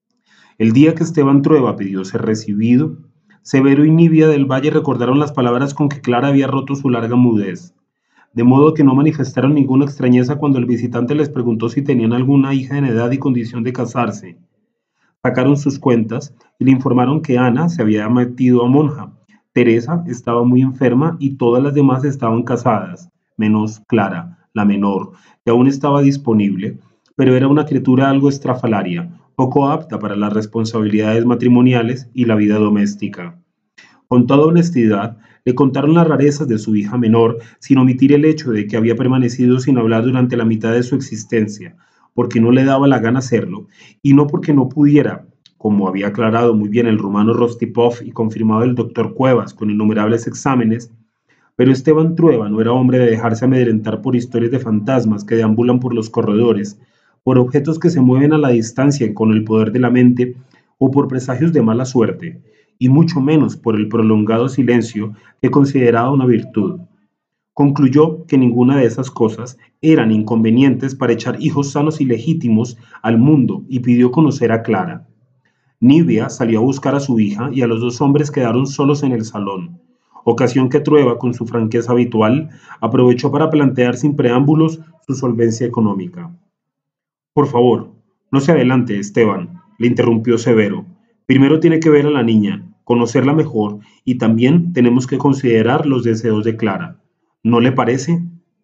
El día que Esteban Trueba pidió ser recibido, Severo y Nibia del Valle recordaron las palabras con que Clara había roto su larga mudez, de modo que no manifestaron ninguna extrañeza cuando el visitante les preguntó si tenían alguna hija en edad y condición de casarse. Sacaron sus cuentas y le informaron que Ana se había metido a monja, Teresa estaba muy enferma y todas las demás estaban casadas, menos Clara, la menor, que aún estaba disponible, pero era una criatura algo estrafalaria, poco apta para las responsabilidades matrimoniales y la vida doméstica. Con toda honestidad, le contaron las rarezas de su hija menor, sin omitir el hecho de que había permanecido sin hablar durante la mitad de su existencia, porque no le daba la gana hacerlo, y no porque no pudiera, como había aclarado muy bien el rumano Rostipov y confirmado el doctor Cuevas con innumerables exámenes, pero Esteban Trueba no era hombre de dejarse amedrentar por historias de fantasmas que deambulan por los corredores, por objetos que se mueven a la distancia con el poder de la mente o por presagios de mala suerte, y mucho menos por el prolongado silencio que consideraba una virtud. Concluyó que ninguna de esas cosas eran inconvenientes para echar hijos sanos y legítimos al mundo y pidió conocer a Clara. Nibia salió a buscar a su hija y a los dos hombres quedaron solos en el salón, ocasión que Trueba, con su franqueza habitual, aprovechó para plantear sin preámbulos su solvencia económica. Por favor, no se adelante, Esteban, le interrumpió Severo. Primero tiene que ver a la niña, conocerla mejor, y también tenemos que considerar los deseos de Clara. ¿No le parece?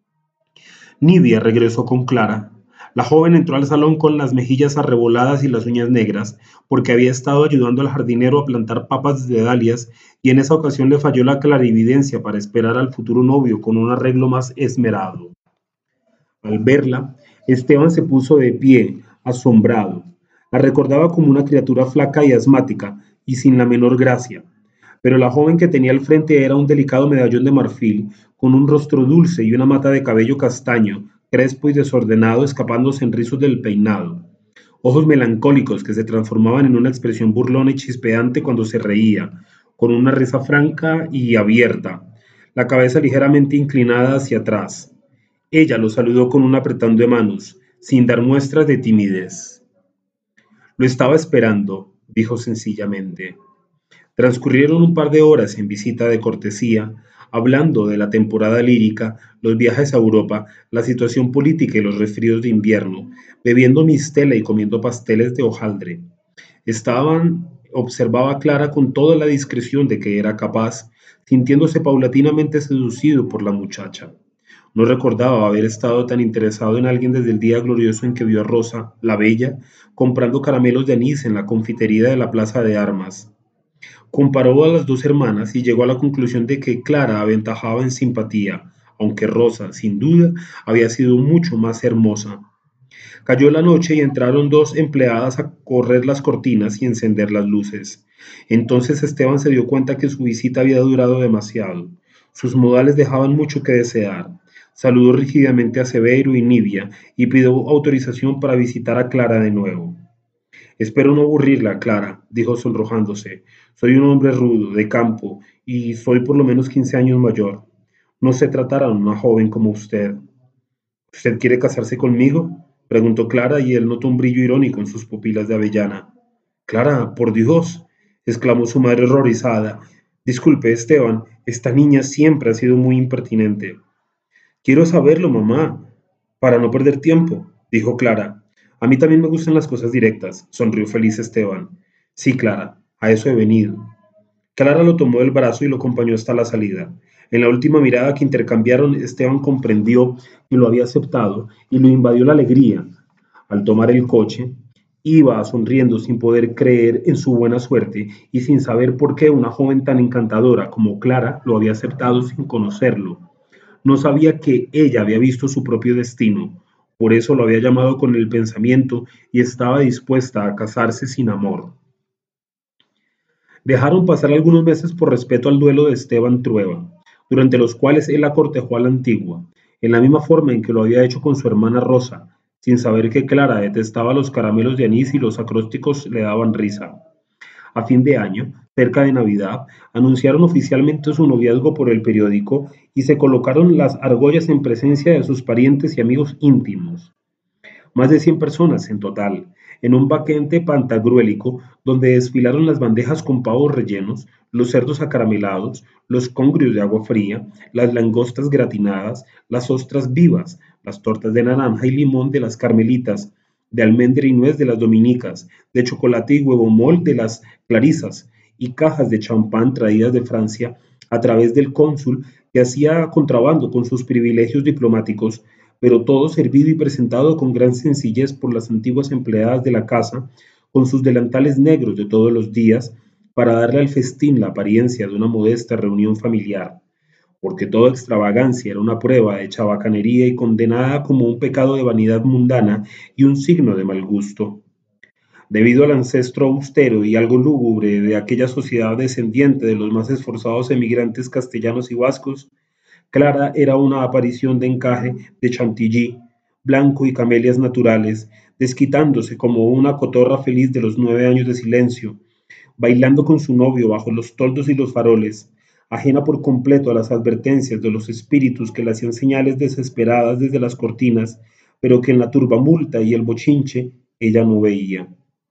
Nibia regresó con Clara. La joven entró al salón con las mejillas arreboladas y las uñas negras, porque había estado ayudando al jardinero a plantar papas de dalias, y en esa ocasión le falló la clarividencia para esperar al futuro novio con un arreglo más esmerado. Al verla, Esteban se puso de pie, asombrado. La recordaba como una criatura flaca y asmática, y sin la menor gracia. Pero la joven que tenía al frente era un delicado medallón de marfil, con un rostro dulce y una mata de cabello castaño, crespo y desordenado, escapándose en rizos del peinado. Ojos melancólicos que se transformaban en una expresión burlona y chispeante cuando se reía, con una risa franca y abierta, la cabeza ligeramente inclinada hacia atrás. Ella lo saludó con un apretón de manos, sin dar muestras de timidez. Lo estaba esperando, dijo sencillamente. Transcurrieron un par de horas en visita de cortesía, hablando de la temporada lírica, los viajes a Europa, la situación política y los resfríos de invierno, bebiendo mistela y comiendo pasteles de hojaldre. Estaban, observaba Clara con toda la discreción de que era capaz, sintiéndose paulatinamente seducido por la muchacha. No recordaba haber estado tan interesado en alguien desde el día glorioso en que vio a Rosa, la bella, comprando caramelos de anís en la confitería de la Plaza de Armas. Comparó a las dos hermanas y llegó a la conclusión de que Clara aventajaba en simpatía, aunque Rosa, sin duda, había sido mucho más hermosa. Cayó la noche y entraron dos empleadas a correr las cortinas y encender las luces. Entonces Esteban se dio cuenta que su visita había durado demasiado. Sus modales dejaban mucho que desear. Saludó rígidamente a Severo y Nibia y pidió autorización para visitar a Clara de nuevo. Espero no aburrirla, Clara, dijo sonrojándose. Soy un hombre rudo, de campo, y soy por lo menos quince años mayor. No sé tratar a una joven como usted. ¿Usted quiere casarse conmigo? Preguntó Clara y él notó un brillo irónico en sus pupilas de avellana. Clara, por Dios, exclamó su madre horrorizada. Disculpe, Esteban, esta niña siempre ha sido muy impertinente. Quiero saberlo, mamá, para no perder tiempo, dijo Clara. A mí también me gustan las cosas directas, sonrió feliz Esteban. Sí, Clara, a eso he venido. Clara lo tomó del brazo y lo acompañó hasta la salida. En la última mirada que intercambiaron, Esteban comprendió que lo había aceptado y lo invadió la alegría. Al tomar el coche, iba sonriendo sin poder creer en su buena suerte y sin saber por qué una joven tan encantadora como Clara lo había aceptado sin conocerlo. No sabía que ella había visto su propio destino, por eso lo había llamado con el pensamiento y estaba dispuesta a casarse sin amor. Dejaron pasar algunos meses por respeto al duelo de Esteban Trueba, durante los cuales él la cortejó a la antigua, en la misma forma en que lo había hecho con su hermana Rosa, sin saber que Clara detestaba los caramelos de anís y los acrósticos le daban risa. A fin de año, cerca de Navidad, anunciaron oficialmente su noviazgo por el periódico y se colocaron las argollas en presencia de sus parientes y amigos íntimos. Más de cien personas en total, en un banquete pantagruélico donde desfilaron las bandejas con pavos rellenos, los cerdos acaramelados, los congrios de agua fría, las langostas gratinadas, las ostras vivas, las tortas de naranja y limón de las carmelitas, de almendra y nuez de las dominicas, de chocolate y huevo mol de las clarisas, y cajas de champán traídas de Francia a través del cónsul que hacía contrabando con sus privilegios diplomáticos, pero todo servido y presentado con gran sencillez por las antiguas empleadas de la casa, con sus delantales negros de todos los días, para darle al festín la apariencia de una modesta reunión familiar, porque toda extravagancia era una prueba de chabacanería y condenada como un pecado de vanidad mundana y un signo de mal gusto. Debido al ancestro austero y algo lúgubre de aquella sociedad descendiente de los más esforzados emigrantes castellanos y vascos, Clara era una aparición de encaje de Chantilly, blanco y camelias naturales, desquitándose como una cotorra feliz de los nueve años de silencio, bailando con su novio bajo los toldos y los faroles, ajena por completo a las advertencias de los espíritus que le hacían señales desesperadas desde las cortinas, pero que en la turbamulta y el bochinche ella no veía.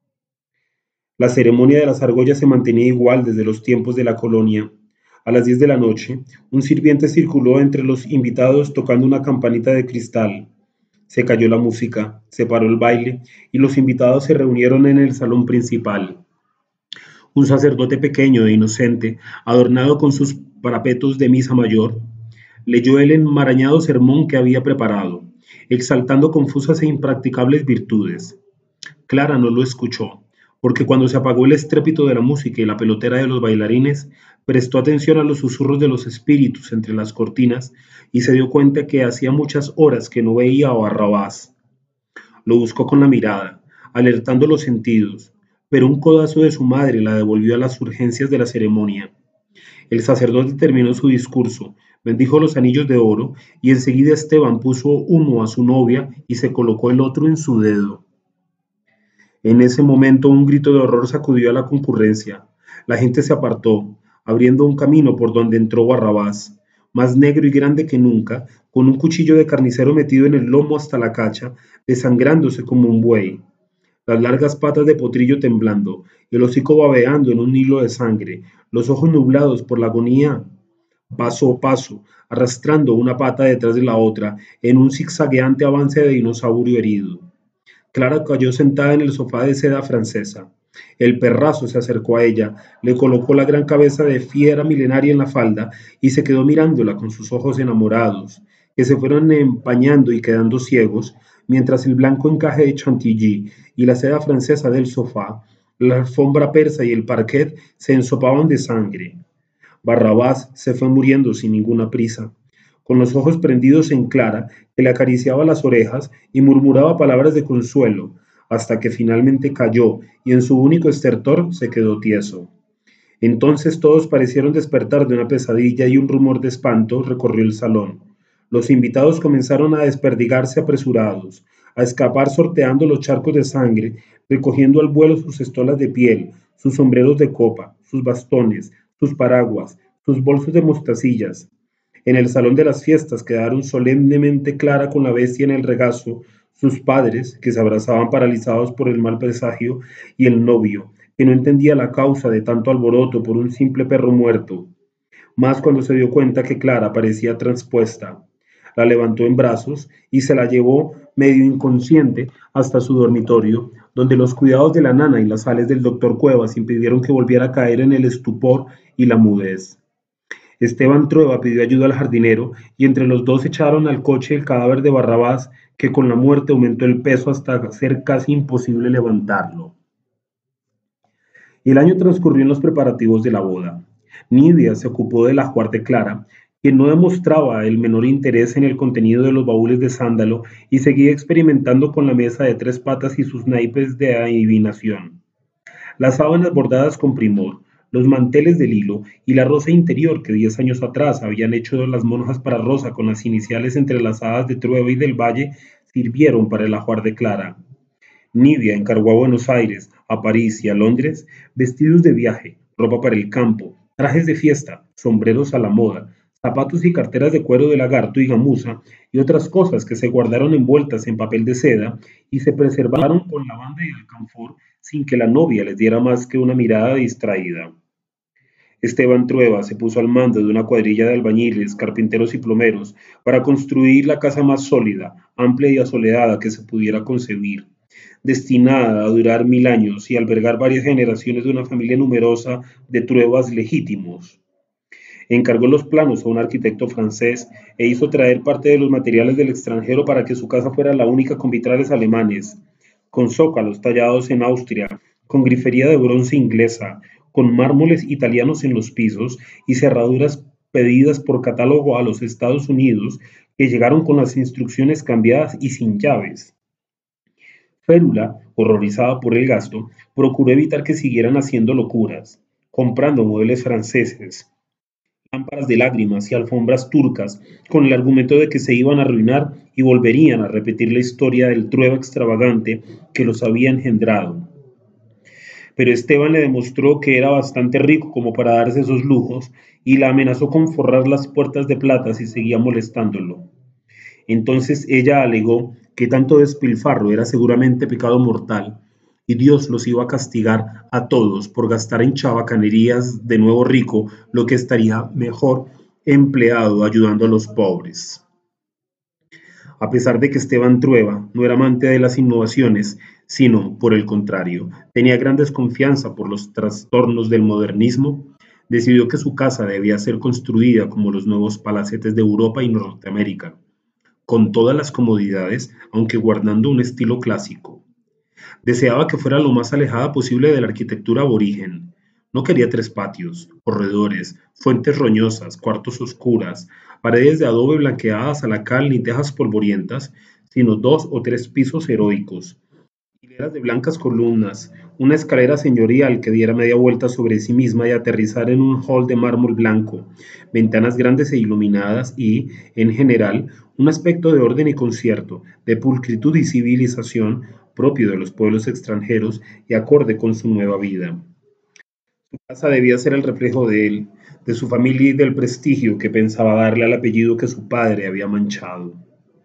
La ceremonia de las argollas se mantenía igual desde los tiempos de la colonia. A las diez de la noche, un sirviente circuló entre los invitados tocando una campanita de cristal. Se cayó la música, se paró el baile y los invitados se reunieron en el salón principal. Un sacerdote pequeño e inocente, adornado con sus parapetos de misa mayor, leyó el enmarañado sermón que había preparado, exaltando confusas e impracticables virtudes. Clara no lo escuchó, porque cuando se apagó el estrépito de la música y la pelotera de los bailarines, prestó atención a los susurros de los espíritus entre las cortinas y se dio cuenta que hacía muchas horas que no veía a Barrabás. Lo buscó con la mirada, alertando los sentidos, pero un codazo de su madre la devolvió a las urgencias de la ceremonia. El sacerdote terminó su discurso, bendijo los anillos de oro y enseguida Esteban puso uno a su novia y se colocó el otro en su dedo. En ese momento un grito de horror sacudió a la concurrencia. La gente se apartó, abriendo un camino por donde entró Barrabás, más negro y grande que nunca, con un cuchillo de carnicero metido en el lomo hasta la cacha, desangrándose como un buey, las largas patas de potrillo temblando, el hocico babeando en un hilo de sangre, los ojos nublados por la agonía, paso a paso, arrastrando una pata detrás de la otra, en un zigzagueante avance de dinosaurio herido. Clara cayó sentada en el sofá de seda francesa. El perrazo se acercó a ella, le colocó la gran cabeza de fiera milenaria en la falda y se quedó mirándola con sus ojos enamorados, que se fueron empañando y quedando ciegos, mientras el blanco encaje de Chantilly y la seda francesa del sofá, la alfombra persa y el parquet se ensopaban de sangre. Barrabás se fue muriendo sin ninguna prisa, con los ojos prendidos en Clara, que le acariciaba las orejas y murmuraba palabras de consuelo, hasta que finalmente cayó y en su único estertor se quedó tieso. Entonces todos parecieron despertar de una pesadilla y un rumor de espanto recorrió el salón. Los invitados comenzaron a desperdigarse apresurados, a escapar sorteando los charcos de sangre, recogiendo al vuelo sus estolas de piel, sus sombreros de copa, sus bastones, sus paraguas, sus bolsos de mostacillas. En el salón de las fiestas quedaron solemnemente Clara con la bestia en el regazo, sus padres, que se abrazaban paralizados por el mal presagio, y el novio, que no entendía la causa de tanto alboroto por un simple perro muerto, más cuando se dio cuenta que Clara parecía transpuesta. La levantó en brazos y se la llevó medio inconsciente hasta su dormitorio, donde los cuidados de la nana y las sales del doctor Cuevas impidieron que volviera a caer en el estupor y la mudez. Esteban Trueba pidió ayuda al jardinero y entre los dos echaron al coche el cadáver de Barrabás, que con la muerte aumentó el peso hasta ser casi imposible levantarlo. El año transcurrió en los preparativos de la boda. Nidia se ocupó del ajuar de Clara, quien no demostraba el menor interés en el contenido de los baúles de sándalo y seguía experimentando con la mesa de tres patas y sus naipes de adivinación. Las sábanas bordadas con primor, los manteles de lilo y la rosa interior que diez años atrás habían hecho las monjas para Rosa con las iniciales entrelazadas de Trueba y del Valle sirvieron para el ajuar de Clara. Nidia encargó a Buenos Aires, a París y a Londres vestidos de viaje, ropa para el campo, trajes de fiesta, sombreros a la moda, zapatos y carteras de cuero de lagarto y gamuza y otras cosas que se guardaron envueltas en papel de seda y se preservaron con lavanda y alcanfor sin que la novia les diera más que una mirada distraída. Esteban Trueba se puso al mando de una cuadrilla de albañiles, carpinteros y plomeros para construir la casa más sólida, amplia y asoleada que se pudiera concebir, destinada a durar mil años y albergar varias generaciones de una familia numerosa de Truebas legítimos. Encargó los planos a un arquitecto francés e hizo traer parte de los materiales del extranjero para que su casa fuera la única con vitrales alemanes, con zócalos tallados en Austria, con grifería de bronce inglesa, con mármoles italianos en los pisos y cerraduras pedidas por catálogo a los Estados Unidos que llegaron con las instrucciones cambiadas y sin llaves. Férula, horrorizada por el gasto, procuró evitar que siguieran haciendo locuras, comprando muebles franceses, lámparas de lágrimas y alfombras turcas, con el argumento de que se iban a arruinar y volverían a repetir la historia del Trueba extravagante que los había engendrado. Pero Esteban le demostró que era bastante rico como para darse esos lujos y la amenazó con forrar las puertas de plata si seguía molestándolo. Entonces ella alegó que tanto despilfarro era seguramente pecado mortal y Dios los iba a castigar a todos por gastar en chabacanerías de nuevo rico lo que estaría mejor empleado ayudando a los pobres. A pesar de que Esteban Trueba no era amante de las innovaciones, sino, por el contrario, tenía gran desconfianza por los trastornos del modernismo, decidió que su casa debía ser construida como los nuevos palacetes de Europa y Norteamérica, con todas las comodidades, aunque guardando un estilo clásico. Deseaba que fuera lo más alejada posible de la arquitectura aborigen. No quería tres patios, corredores, fuentes roñosas, cuartos oscuras, paredes de adobe blanqueadas a la cal ni tejas polvorientas, sino dos o tres pisos heroicos, hileras de blancas columnas, una escalera señorial que diera media vuelta sobre sí misma y aterrizar en un hall de mármol blanco, ventanas grandes e iluminadas y, en general, un aspecto de orden y concierto, de pulcritud y civilización propio de los pueblos extranjeros y acorde con su nueva vida. Su casa debía ser el reflejo de él, de su familia y del prestigio que pensaba darle al apellido que su padre había manchado.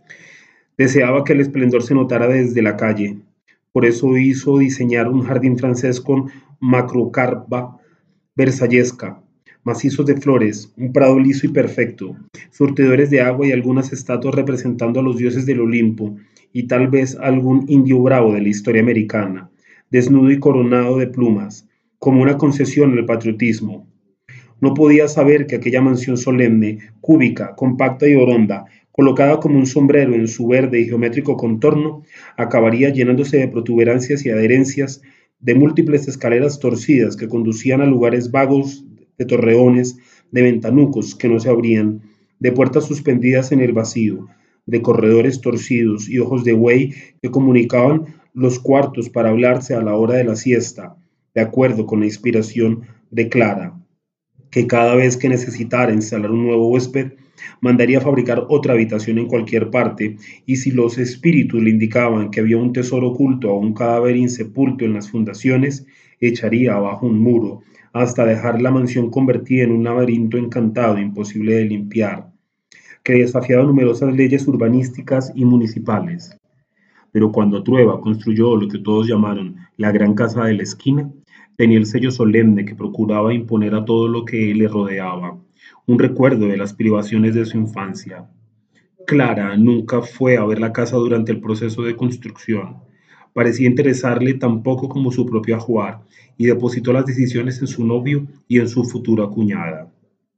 Deseaba que el esplendor se notara desde la calle. Por eso hizo diseñar un jardín francés con macrocarpa versallesca, macizos de flores, un prado liso y perfecto, surtidores de agua y algunas estatuas representando a los dioses del Olimpo y tal vez algún indio bravo de la historia americana, desnudo y coronado de plumas, como una concesión al patriotismo. No podía saber que aquella mansión solemne, cúbica, compacta y oronda, colocada como un sombrero en su verde y geométrico contorno, acabaría llenándose de protuberancias y adherencias, de múltiples escaleras torcidas que conducían a lugares vagos, de torreones, de ventanucos que no se abrían, de puertas suspendidas en el vacío, de corredores torcidos y ojos de buey que comunicaban los cuartos para hablarse a la hora de la siesta, de acuerdo con la inspiración de Clara, que cada vez que necesitara instalar un nuevo huésped, mandaría fabricar otra habitación en cualquier parte, y si los espíritus le indicaban que había un tesoro oculto o un cadáver insepulto en las fundaciones, echaría abajo un muro, hasta dejar la mansión convertida en un laberinto encantado imposible de limpiar, que desafiaba numerosas leyes urbanísticas y municipales. Pero cuando Trueba construyó lo que todos llamaron la gran casa de la esquina, tenía el sello solemne que procuraba imponer a todo lo que le rodeaba, un recuerdo de las privaciones de su infancia. Clara nunca fue a ver la casa durante el proceso de construcción. Parecía interesarle tan poco como su propio ajuar y depositó las decisiones en su novio y en su futura cuñada.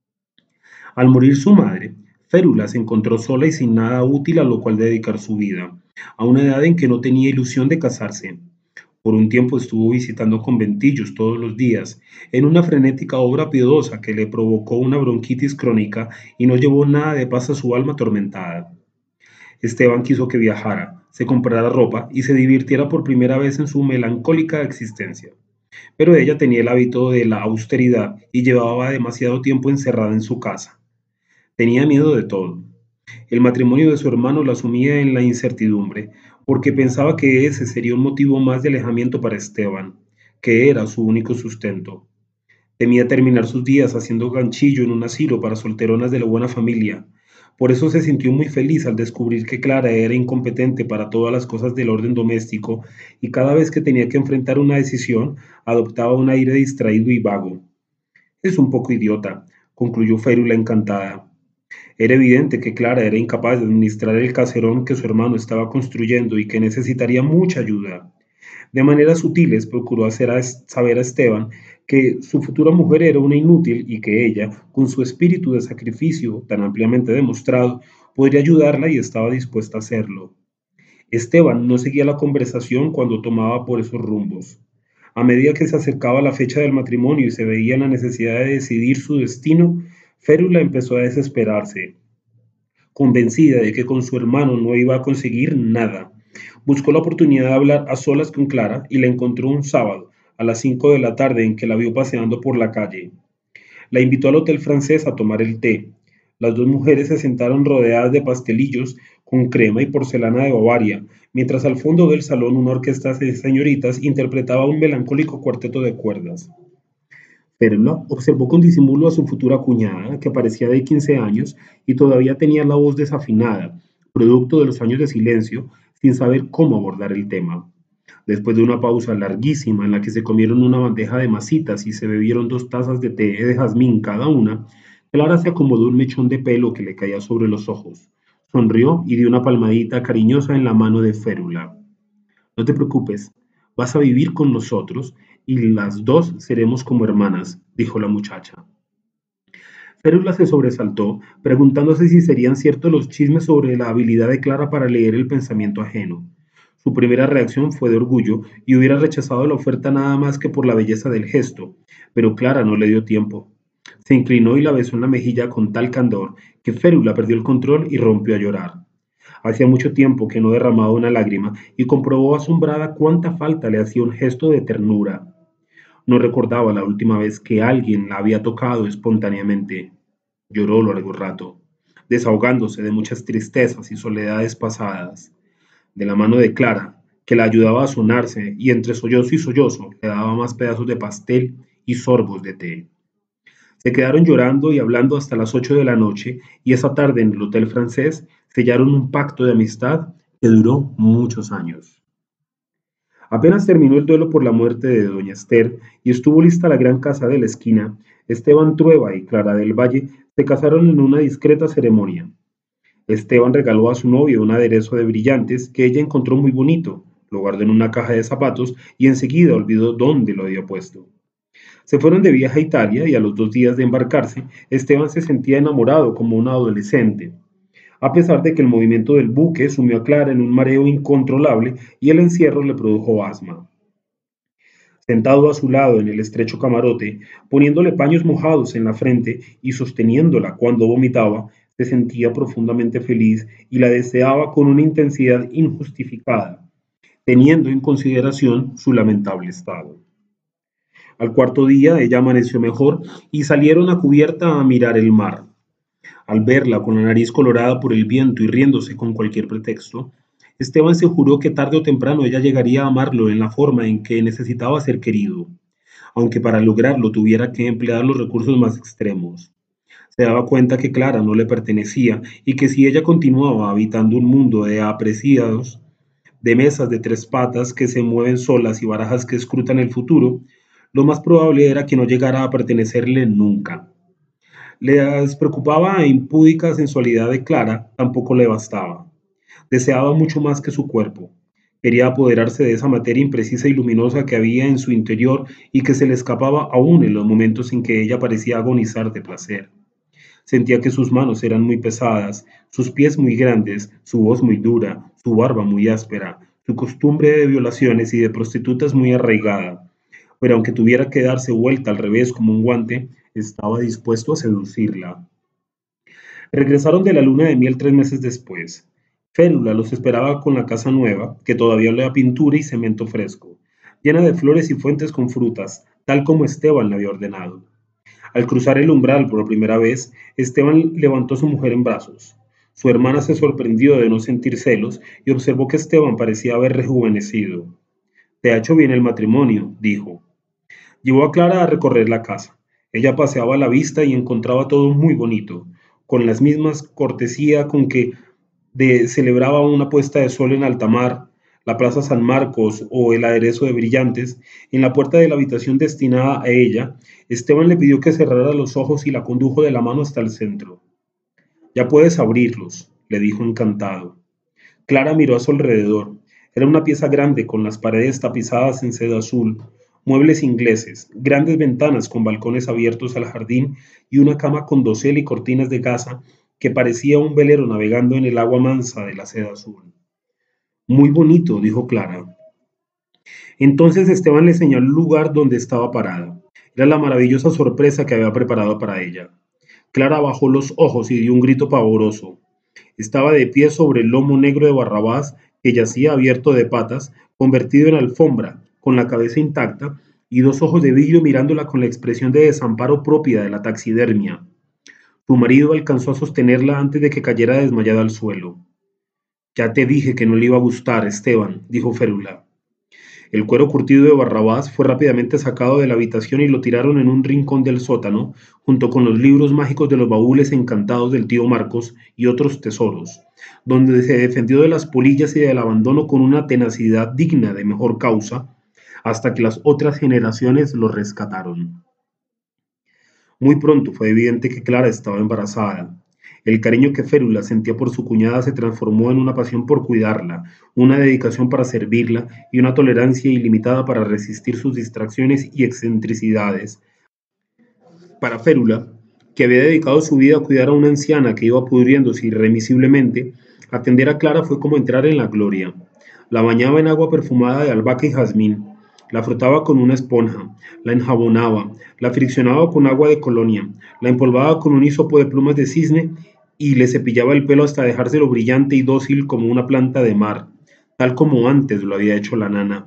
Al morir su madre, Férula se encontró sola y sin nada útil a lo cual dedicar su vida, a una edad en que no tenía ilusión de casarse. Por un tiempo estuvo visitando conventillos todos los días, en una frenética obra piadosa que le provocó una bronquitis crónica y no llevó nada de paz a su alma atormentada. Esteban quiso que viajara, se comprara ropa y se divirtiera por primera vez en su melancólica existencia. Pero ella tenía el hábito de la austeridad y llevaba demasiado tiempo encerrada en su casa. Tenía miedo de todo. El matrimonio de su hermano la sumía en la incertidumbre, porque pensaba que ese sería un motivo más de alejamiento para Esteban, que era su único sustento. Temía terminar sus días haciendo ganchillo en un asilo para solteronas de la buena familia. Por eso se sintió muy feliz al descubrir que Clara era incompetente para todas las cosas del orden doméstico y cada vez que tenía que enfrentar una decisión, adoptaba un aire distraído y vago. Es un poco idiota, concluyó Férula encantada. Era evidente que Clara era incapaz de administrar el caserón que su hermano estaba construyendo y que necesitaría mucha ayuda. De maneras sutiles procuró hacer a saber a Esteban que su futura mujer era una inútil y que ella, con su espíritu de sacrificio tan ampliamente demostrado, podría ayudarla y estaba dispuesta a hacerlo. Esteban no seguía la conversación cuando tomaba por esos rumbos. A medida que se acercaba la fecha del matrimonio y se veía la necesidad de decidir su destino, Férula empezó a desesperarse. Convencida de que con su hermano no iba a conseguir nada, buscó la oportunidad de hablar a solas con Clara y la encontró un sábado, a las cinco de la tarde, en que la vio paseando por la calle. La invitó al Hotel Francés a tomar el té. Las dos mujeres se sentaron rodeadas de pastelillos con crema y porcelana de Bavaria, mientras al fondo del salón una orquesta de señoritas interpretaba un melancólico cuarteto de cuerdas. Férula observó con disimulo a su futura cuñada, que parecía de quince años y todavía tenía la voz desafinada, producto de los años de silencio, sin saber cómo abordar el tema. Después de una pausa larguísima en la que se comieron una bandeja de masitas y se bebieron dos tazas de té de jazmín cada una, Clara se acomodó un mechón de pelo que le caía sobre los ojos, sonrió y dio una palmadita cariñosa en la mano de Férula. No te preocupes, vas a vivir con nosotros y las dos seremos como hermanas, dijo la muchacha. Férula se sobresaltó, preguntándose si serían ciertos los chismes sobre la habilidad de Clara para leer el pensamiento ajeno. Su primera reacción fue de orgullo y hubiera rechazado la oferta nada más que por la belleza del gesto, pero Clara no le dio tiempo. Se inclinó y la besó en la mejilla con tal candor que Férula perdió el control y rompió a llorar. Hacía mucho tiempo que no derramaba una lágrima y comprobó asombrada cuánta falta le hacía un gesto de ternura. No recordaba la última vez que alguien la había tocado espontáneamente. Lloró largo rato, desahogándose de muchas tristezas y soledades pasadas. De la mano de Clara, que la ayudaba a sonarse y entre sollozo y sollozo le daba más pedazos de pastel y sorbos de té. Se quedaron llorando y hablando hasta las ocho de la noche y esa tarde en el Hotel Francés sellaron un pacto de amistad que duró muchos años. Apenas terminó el duelo por la muerte de doña Esther y estuvo lista la gran casa de la esquina, Esteban Trueba y Clara del Valle se casaron en una discreta ceremonia. Esteban regaló a su novia un aderezo de brillantes que ella encontró muy bonito, lo guardó en una caja de zapatos y enseguida olvidó dónde lo había puesto. Se fueron de viaje a Italia y a los dos días de embarcarse, Esteban se sentía enamorado como un adolescente, a pesar de que el movimiento del buque sumió a Clara en un mareo incontrolable y el encierro le produjo asma. Sentado a su lado en el estrecho camarote, poniéndole paños mojados en la frente y sosteniéndola cuando vomitaba, se sentía profundamente feliz y la deseaba con una intensidad injustificada, teniendo en consideración su lamentable estado. Al cuarto día ella amaneció mejor y salieron a cubierta a mirar el mar. Al verla con la nariz colorada por el viento y riéndose con cualquier pretexto, Esteban se juró que tarde o temprano ella llegaría a amarlo en la forma en que necesitaba ser querido, aunque para lograrlo tuviera que emplear los recursos más extremos. Se daba cuenta que Clara no le pertenecía y que si ella continuaba habitando un mundo de apreciados, de mesas de tres patas que se mueven solas y barajas que escrutan el futuro, lo más probable era que no llegara a pertenecerle nunca. La despreocupada e impúdica sensualidad de Clara tampoco le bastaba. Deseaba mucho más que su cuerpo. Quería apoderarse de esa materia imprecisa y luminosa que había en su interior y que se le escapaba aún en los momentos en que ella parecía agonizar de placer. Sentía que sus manos eran muy pesadas, sus pies muy grandes, su voz muy dura, su barba muy áspera, su costumbre de violaciones y de prostitutas muy arraigada. Pero aunque tuviera que darse vuelta al revés como un guante, estaba dispuesto a seducirla. Regresaron de la luna de miel tres meses después. Férula los esperaba con la casa nueva, que todavía olía a pintura y cemento fresco, llena de flores y fuentes con frutas, tal como Esteban la había ordenado. Al cruzar el umbral por primera vez, Esteban levantó a su mujer en brazos. Su hermana se sorprendió de no sentir celos y observó que Esteban parecía haber rejuvenecido. Te ha hecho bien el matrimonio, dijo. Llevó a Clara a recorrer la casa. Ella paseaba la vista y encontraba todo muy bonito, con las mismas cortesía con que de, celebraba una puesta de sol en alta mar, la Plaza San Marcos o el aderezo de brillantes. En la puerta de la habitación destinada a ella, Esteban le pidió que cerrara los ojos y la condujo de la mano hasta el centro. Ya puedes abrirlos, le dijo encantado. Clara miró a su alrededor. Era una pieza grande con las paredes tapizadas en seda azul, muebles ingleses, grandes ventanas con balcones abiertos al jardín y una cama con dosel y cortinas de gasa que parecía un velero navegando en el agua mansa de la seda azul. Muy bonito, dijo Clara. Entonces Esteban le señaló el lugar donde estaba parada. Era la maravillosa sorpresa que había preparado para ella. Clara bajó los ojos y dio un grito pavoroso. Estaba de pie sobre el lomo negro de Barrabás, que yacía abierto de patas, convertido en alfombra, con la cabeza intacta, y dos ojos de vidrio mirándola con la expresión de desamparo propia de la taxidermia. Su marido alcanzó a sostenerla antes de que cayera desmayada al suelo. Ya te dije que no le iba a gustar, Esteban, dijo Férula. El cuero curtido de Barrabás fue rápidamente sacado de la habitación y lo tiraron en un rincón del sótano, junto con los libros mágicos de los baúles encantados del tío Marcos y otros tesoros, donde se defendió de las polillas y del abandono con una tenacidad digna de mejor causa, hasta que las otras generaciones lo rescataron. Muy pronto fue evidente que Clara estaba embarazada. El cariño que Férula sentía por su cuñada se transformó en una pasión por cuidarla, una dedicación para servirla y una tolerancia ilimitada para resistir sus distracciones y excentricidades. Para Férula, que había dedicado su vida a cuidar a una anciana que iba pudriéndose irremisiblemente, atender a Clara fue como entrar en la gloria. La bañaba en agua perfumada de albahaca y jazmín, la frotaba con una esponja, la enjabonaba, la friccionaba con agua de colonia, la empolvaba con un hisopo de plumas de cisne y le cepillaba el pelo hasta dejárselo brillante y dócil como una planta de mar, tal como antes lo había hecho la nana.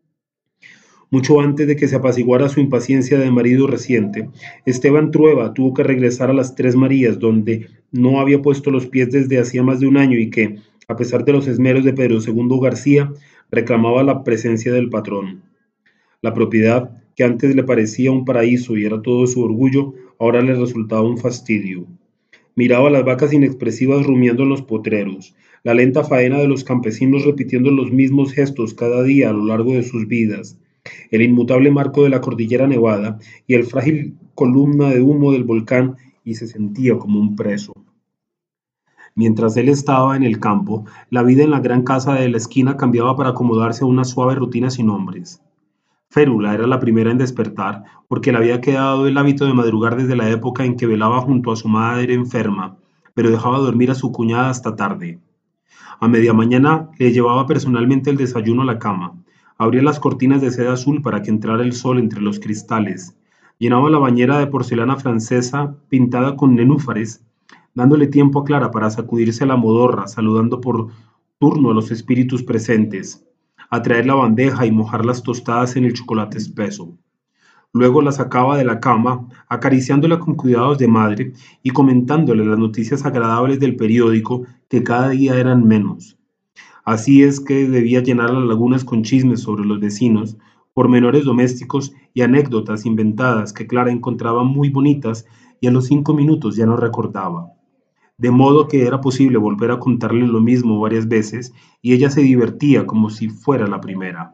Mucho antes de que se apaciguara su impaciencia de marido reciente, Esteban Trueba tuvo que regresar a las Tres Marías, donde no había puesto los pies desde hacía más de un año y que, a pesar de los esmeros de Pedro segundo García, reclamaba la presencia del patrón. La propiedad, que antes le parecía un paraíso y era todo su orgullo, ahora le resultaba un fastidio. Miraba a las vacas inexpresivas rumiando en los potreros, la lenta faena de los campesinos repitiendo los mismos gestos cada día a lo largo de sus vidas, el inmutable marco de la cordillera nevada y el frágil columna de humo del volcán, y se sentía como un preso. Mientras él estaba en el campo, la vida en la gran casa de la esquina cambiaba para acomodarse a una suave rutina sin hombres. Férula era la primera en despertar, porque le había quedado el hábito de madrugar desde la época en que velaba junto a su madre enferma, pero dejaba dormir a su cuñada hasta tarde. A media mañana le llevaba personalmente el desayuno a la cama, abría las cortinas de seda azul para que entrara el sol entre los cristales, llenaba la bañera de porcelana francesa pintada con nenúfares, dándole tiempo a Clara para sacudirse la modorra, saludando por turno a los espíritus presentes, a traer la bandeja y mojar las tostadas en el chocolate espeso. Luego la sacaba de la cama, acariciándola con cuidados de madre y comentándole las noticias agradables del periódico, que cada día eran menos. Así es que debía llenar las lagunas con chismes sobre los vecinos, pormenores domésticos y anécdotas inventadas que Clara encontraba muy bonitas y a los cinco minutos ya no recordaba. De modo que era posible volver a contarle lo mismo varias veces y ella se divertía como si fuera la primera.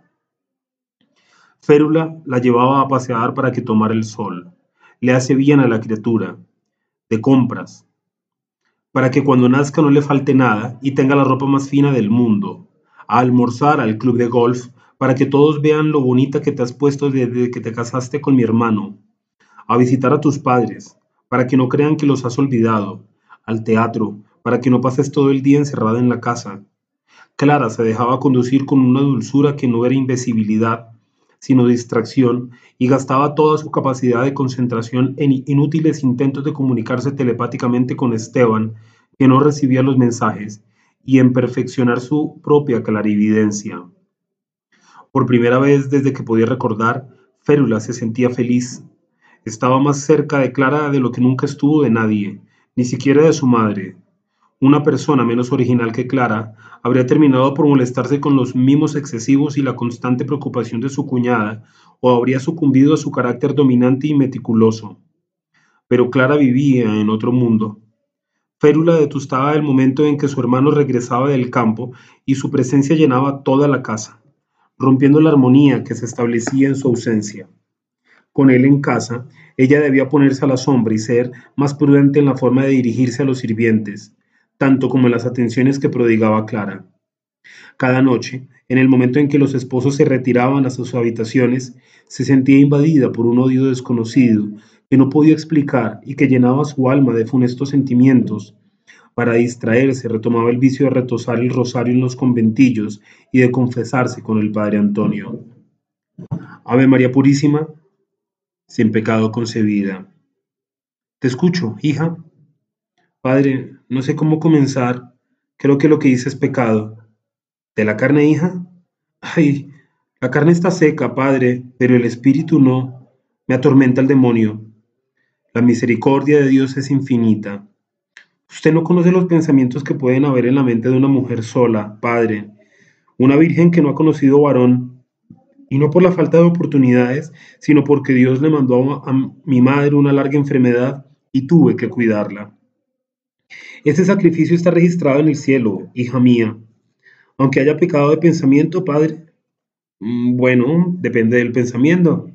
Férula la llevaba a pasear para que tomara el sol. Le hace bien a la criatura. de compras, para que cuando nazca no le falte nada y tenga la ropa más fina del mundo, a almorzar al club de golf, para que todos vean lo bonita que te has puesto desde que te casaste con mi hermano, a visitar a tus padres, para que no crean que los has olvidado, al teatro, para que no pases todo el día encerrada en la casa. Clara se dejaba conducir con una dulzura que no era invisibilidad, sino distracción, y gastaba toda su capacidad de concentración en inútiles intentos de comunicarse telepáticamente con Esteban, que no recibía los mensajes, y en perfeccionar su propia clarividencia. Por primera vez desde que podía recordar, Férula se sentía feliz. Estaba más cerca de Clara de lo que nunca estuvo de nadie, ni siquiera de su madre. Una persona menos original que Clara habría terminado por molestarse con los mimos excesivos y la constante preocupación de su cuñada, o habría sucumbido a su carácter dominante y meticuloso. Pero Clara vivía en otro mundo. Férula detestaba el momento en que su hermano regresaba del campo y su presencia llenaba toda la casa, rompiendo la armonía que se establecía en su ausencia. Con él en casa, ella debía ponerse a la sombra y ser más prudente en la forma de dirigirse a los sirvientes, tanto como en las atenciones que prodigaba Clara. Cada noche, en el momento en que los esposos se retiraban a sus habitaciones, se sentía invadida por un odio desconocido que no podía explicar y que llenaba su alma de funestos sentimientos. Para distraerse, retomaba el vicio de retozar el rosario en los conventillos y de confesarse con el padre Antonio. Ave María Purísima, sin pecado concebida. Te escucho, hija. Padre, no sé cómo comenzar. Creo que lo que hice es pecado. ¿De la carne, hija? Ay, la carne está seca, padre, pero el espíritu no. Me atormenta el demonio. La misericordia de Dios es infinita. Usted no conoce los pensamientos que pueden haber en la mente de una mujer sola, padre. Una virgen que no ha conocido varón, y no por la falta de oportunidades, sino porque Dios le mandó a, a mi madre una larga enfermedad y tuve que cuidarla. Ese sacrificio está registrado en el cielo, hija mía. Aunque haya pecado de pensamiento, padre. Mm, Bueno, depende del pensamiento.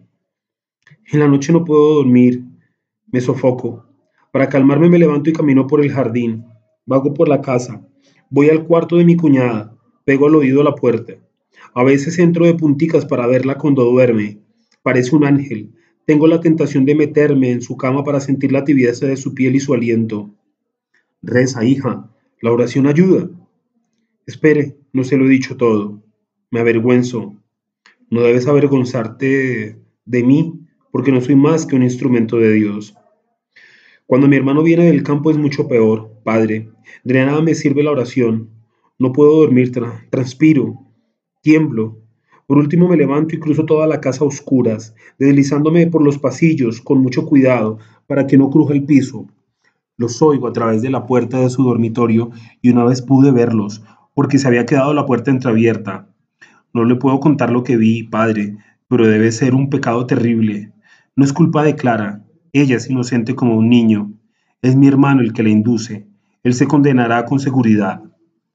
En la noche no puedo dormir, me sofoco. Para calmarme me levanto y camino por el jardín. Vago por la casa. Voy al cuarto de mi cuñada. Pego al oído la puerta. A veces entro de punticas para verla cuando duerme. Parece un ángel. Tengo la tentación de meterme en su cama para sentir la tibieza de su piel y su aliento. Reza, hija. La oración ayuda. Espere, no se lo he dicho todo. Me avergüenzo. No debes avergonzarte de mí, porque no soy más que un instrumento de Dios. Cuando mi hermano viene del campo es mucho peor, padre. De nada me sirve la oración. No puedo dormir, tra- transpiro, tiemblo. Por último me levanto y cruzo toda la casa a oscuras, deslizándome por los pasillos con mucho cuidado para que no cruje el piso. Los oigo a través de la puerta de su dormitorio y una vez pude verlos, porque se había quedado la puerta entreabierta. No le puedo contar lo que vi, padre, pero debe ser un pecado terrible. No es culpa de Clara. Ella es inocente como un niño. Es mi hermano el que la induce. Él se condenará con seguridad.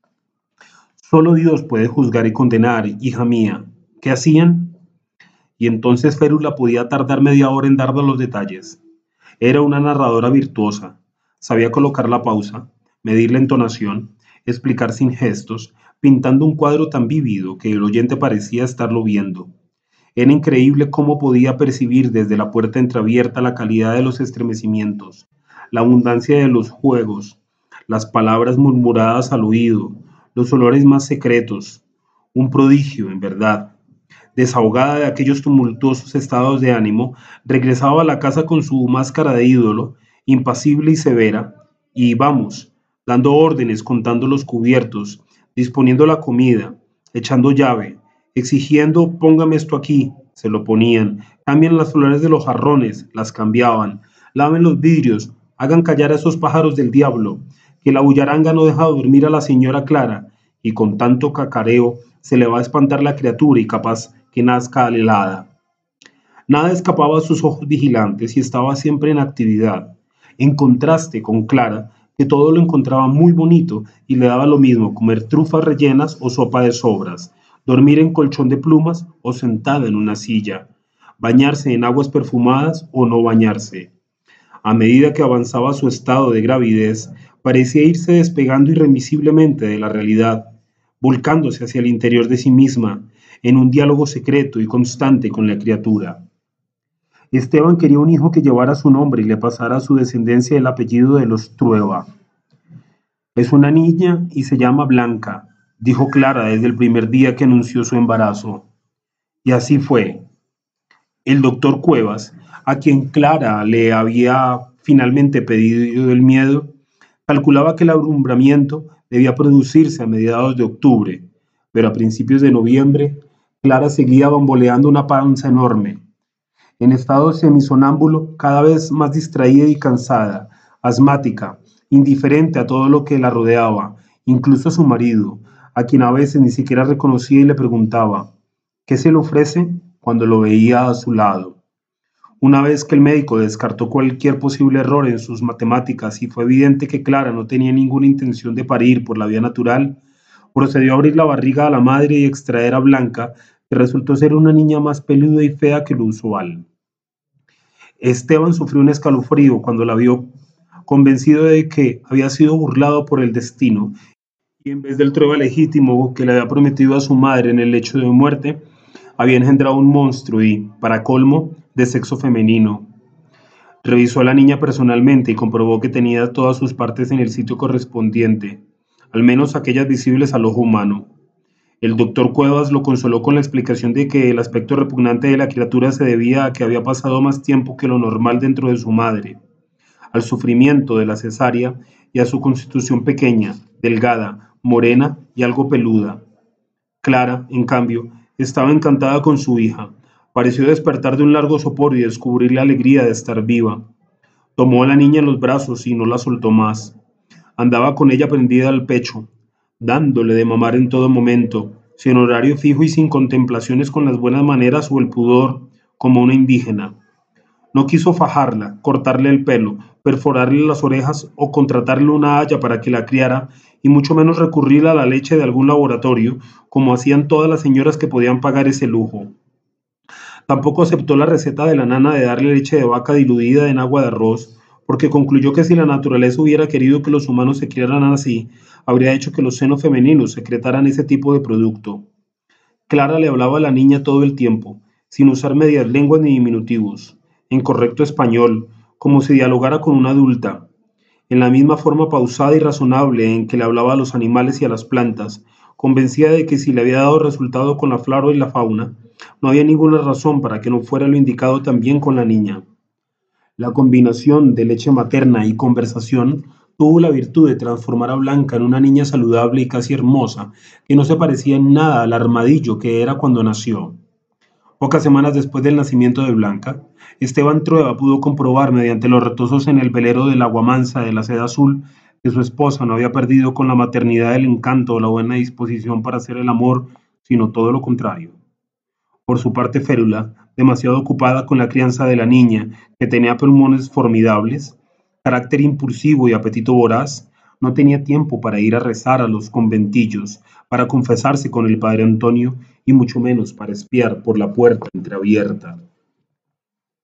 Solo Dios puede juzgar y condenar, hija mía. ¿Qué hacían? Y entonces Férula podía tardar media hora en darle los detalles. Era una narradora virtuosa. Sabía colocar la pausa, medir la entonación, explicar sin gestos, pintando un cuadro tan vívido que el oyente parecía estarlo viendo. Era increíble cómo podía percibir desde la puerta entreabierta la calidad de los estremecimientos, la abundancia de los juegos, las palabras murmuradas al oído, los olores más secretos. Un prodigio, en verdad. Desahogada de aquellos tumultuosos estados de ánimo, regresaba a la casa con su máscara de ídolo, impasible y severa, y vamos, dando órdenes, contando los cubiertos, disponiendo la comida, echando llave, exigiendo póngame esto aquí, se lo ponían, cambien las flores de los jarrones, las cambiaban, laven los vidrios, hagan callar a esos pájaros del diablo, que la bullaranga no deja dormir a la señora Clara, y con tanto cacareo se le va a espantar la criatura y capaz que nazca alelada. Nada escapaba a sus ojos vigilantes y estaba siempre en actividad, en contraste con Clara, que todo lo encontraba muy bonito y le daba lo mismo comer trufas rellenas o sopa de sobras, dormir en colchón de plumas o sentada en una silla, bañarse en aguas perfumadas o no bañarse. A medida que avanzaba su estado de gravidez, parecía irse despegando irremisiblemente de la realidad, volcándose hacia el interior de sí misma, en un diálogo secreto y constante con la criatura. Esteban quería un hijo que llevara su nombre y le pasara a su descendencia el apellido de los Trueba. Es una niña y se llama Blanca, dijo Clara desde el primer día que anunció su embarazo. Y así fue. El doctor Cuevas, a quien Clara le había finalmente pedido el miedo, calculaba que el alumbramiento debía producirse a mediados de octubre, pero a principios de noviembre, Clara seguía bamboleando una panza enorme, en estado semisonámbulo, cada vez más distraída y cansada, asmática, indiferente a todo lo que la rodeaba, incluso a su marido, a quien a veces ni siquiera reconocía y le preguntaba, ¿qué se le ofrece?, cuando lo veía a su lado. Una vez que el médico descartó cualquier posible error en sus matemáticas y fue evidente que Clara no tenía ninguna intención de parir por la vía natural, procedió a abrir la barriga a la madre y extraer a Blanca, que resultó ser una niña más peluda y fea que lo usual. Esteban sufrió un escalofrío cuando la vio, convencido de que había sido burlado por el destino y en vez del Trueba legítimo que le había prometido a su madre en el lecho de muerte, había engendrado un monstruo y, para colmo, de sexo femenino. Revisó a la niña personalmente y comprobó que tenía todas sus partes en el sitio correspondiente, al menos aquellas visibles al ojo humano. El doctor Cuevas lo consoló con la explicación de que el aspecto repugnante de la criatura se debía a que había pasado más tiempo que lo normal dentro de su madre, al sufrimiento de la cesárea y a su constitución pequeña, delgada, morena y algo peluda. Clara, en cambio, estaba encantada con su hija. Pareció despertar de un largo sopor y descubrir la alegría de estar viva. Tomó a la niña en los brazos y no la soltó más. Andaba con ella prendida al pecho, dándole de mamar en todo momento, sin horario fijo y sin contemplaciones con las buenas maneras o el pudor, como una indígena. No quiso fajarla, cortarle el pelo, perforarle las orejas o contratarle una haya para que la criara, y mucho menos recurrir a la leche de algún laboratorio, como hacían todas las señoras que podían pagar ese lujo. Tampoco aceptó la receta de la nana de darle leche de vaca diluida en agua de arroz, porque concluyó que si la naturaleza hubiera querido que los humanos se criaran así, habría hecho que los senos femeninos secretaran ese tipo de producto. Clara le hablaba a la niña todo el tiempo, sin usar medias lenguas ni diminutivos, en correcto español, como si dialogara con una adulta, en la misma forma pausada y razonable en que le hablaba a los animales y a las plantas, convencida de que si le había dado resultado con la flora y la fauna, no había ninguna razón para que no fuera lo indicado también con la niña. La combinación de leche materna y conversación tuvo la virtud de transformar a Blanca en una niña saludable y casi hermosa, que no se parecía en nada al armadillo que era cuando nació. Pocas semanas después del nacimiento de Blanca, Esteban Trueba pudo comprobar mediante los retosos en el velero del agua mansa de la seda azul que su esposa no había perdido con la maternidad el encanto o la buena disposición para hacer el amor, sino todo lo contrario. Por su parte Férula, demasiado ocupada con la crianza de la niña, que tenía pulmones formidables, carácter impulsivo y apetito voraz, no tenía tiempo para ir a rezar a los conventillos, para confesarse con el padre Antonio y mucho menos para espiar por la puerta entreabierta.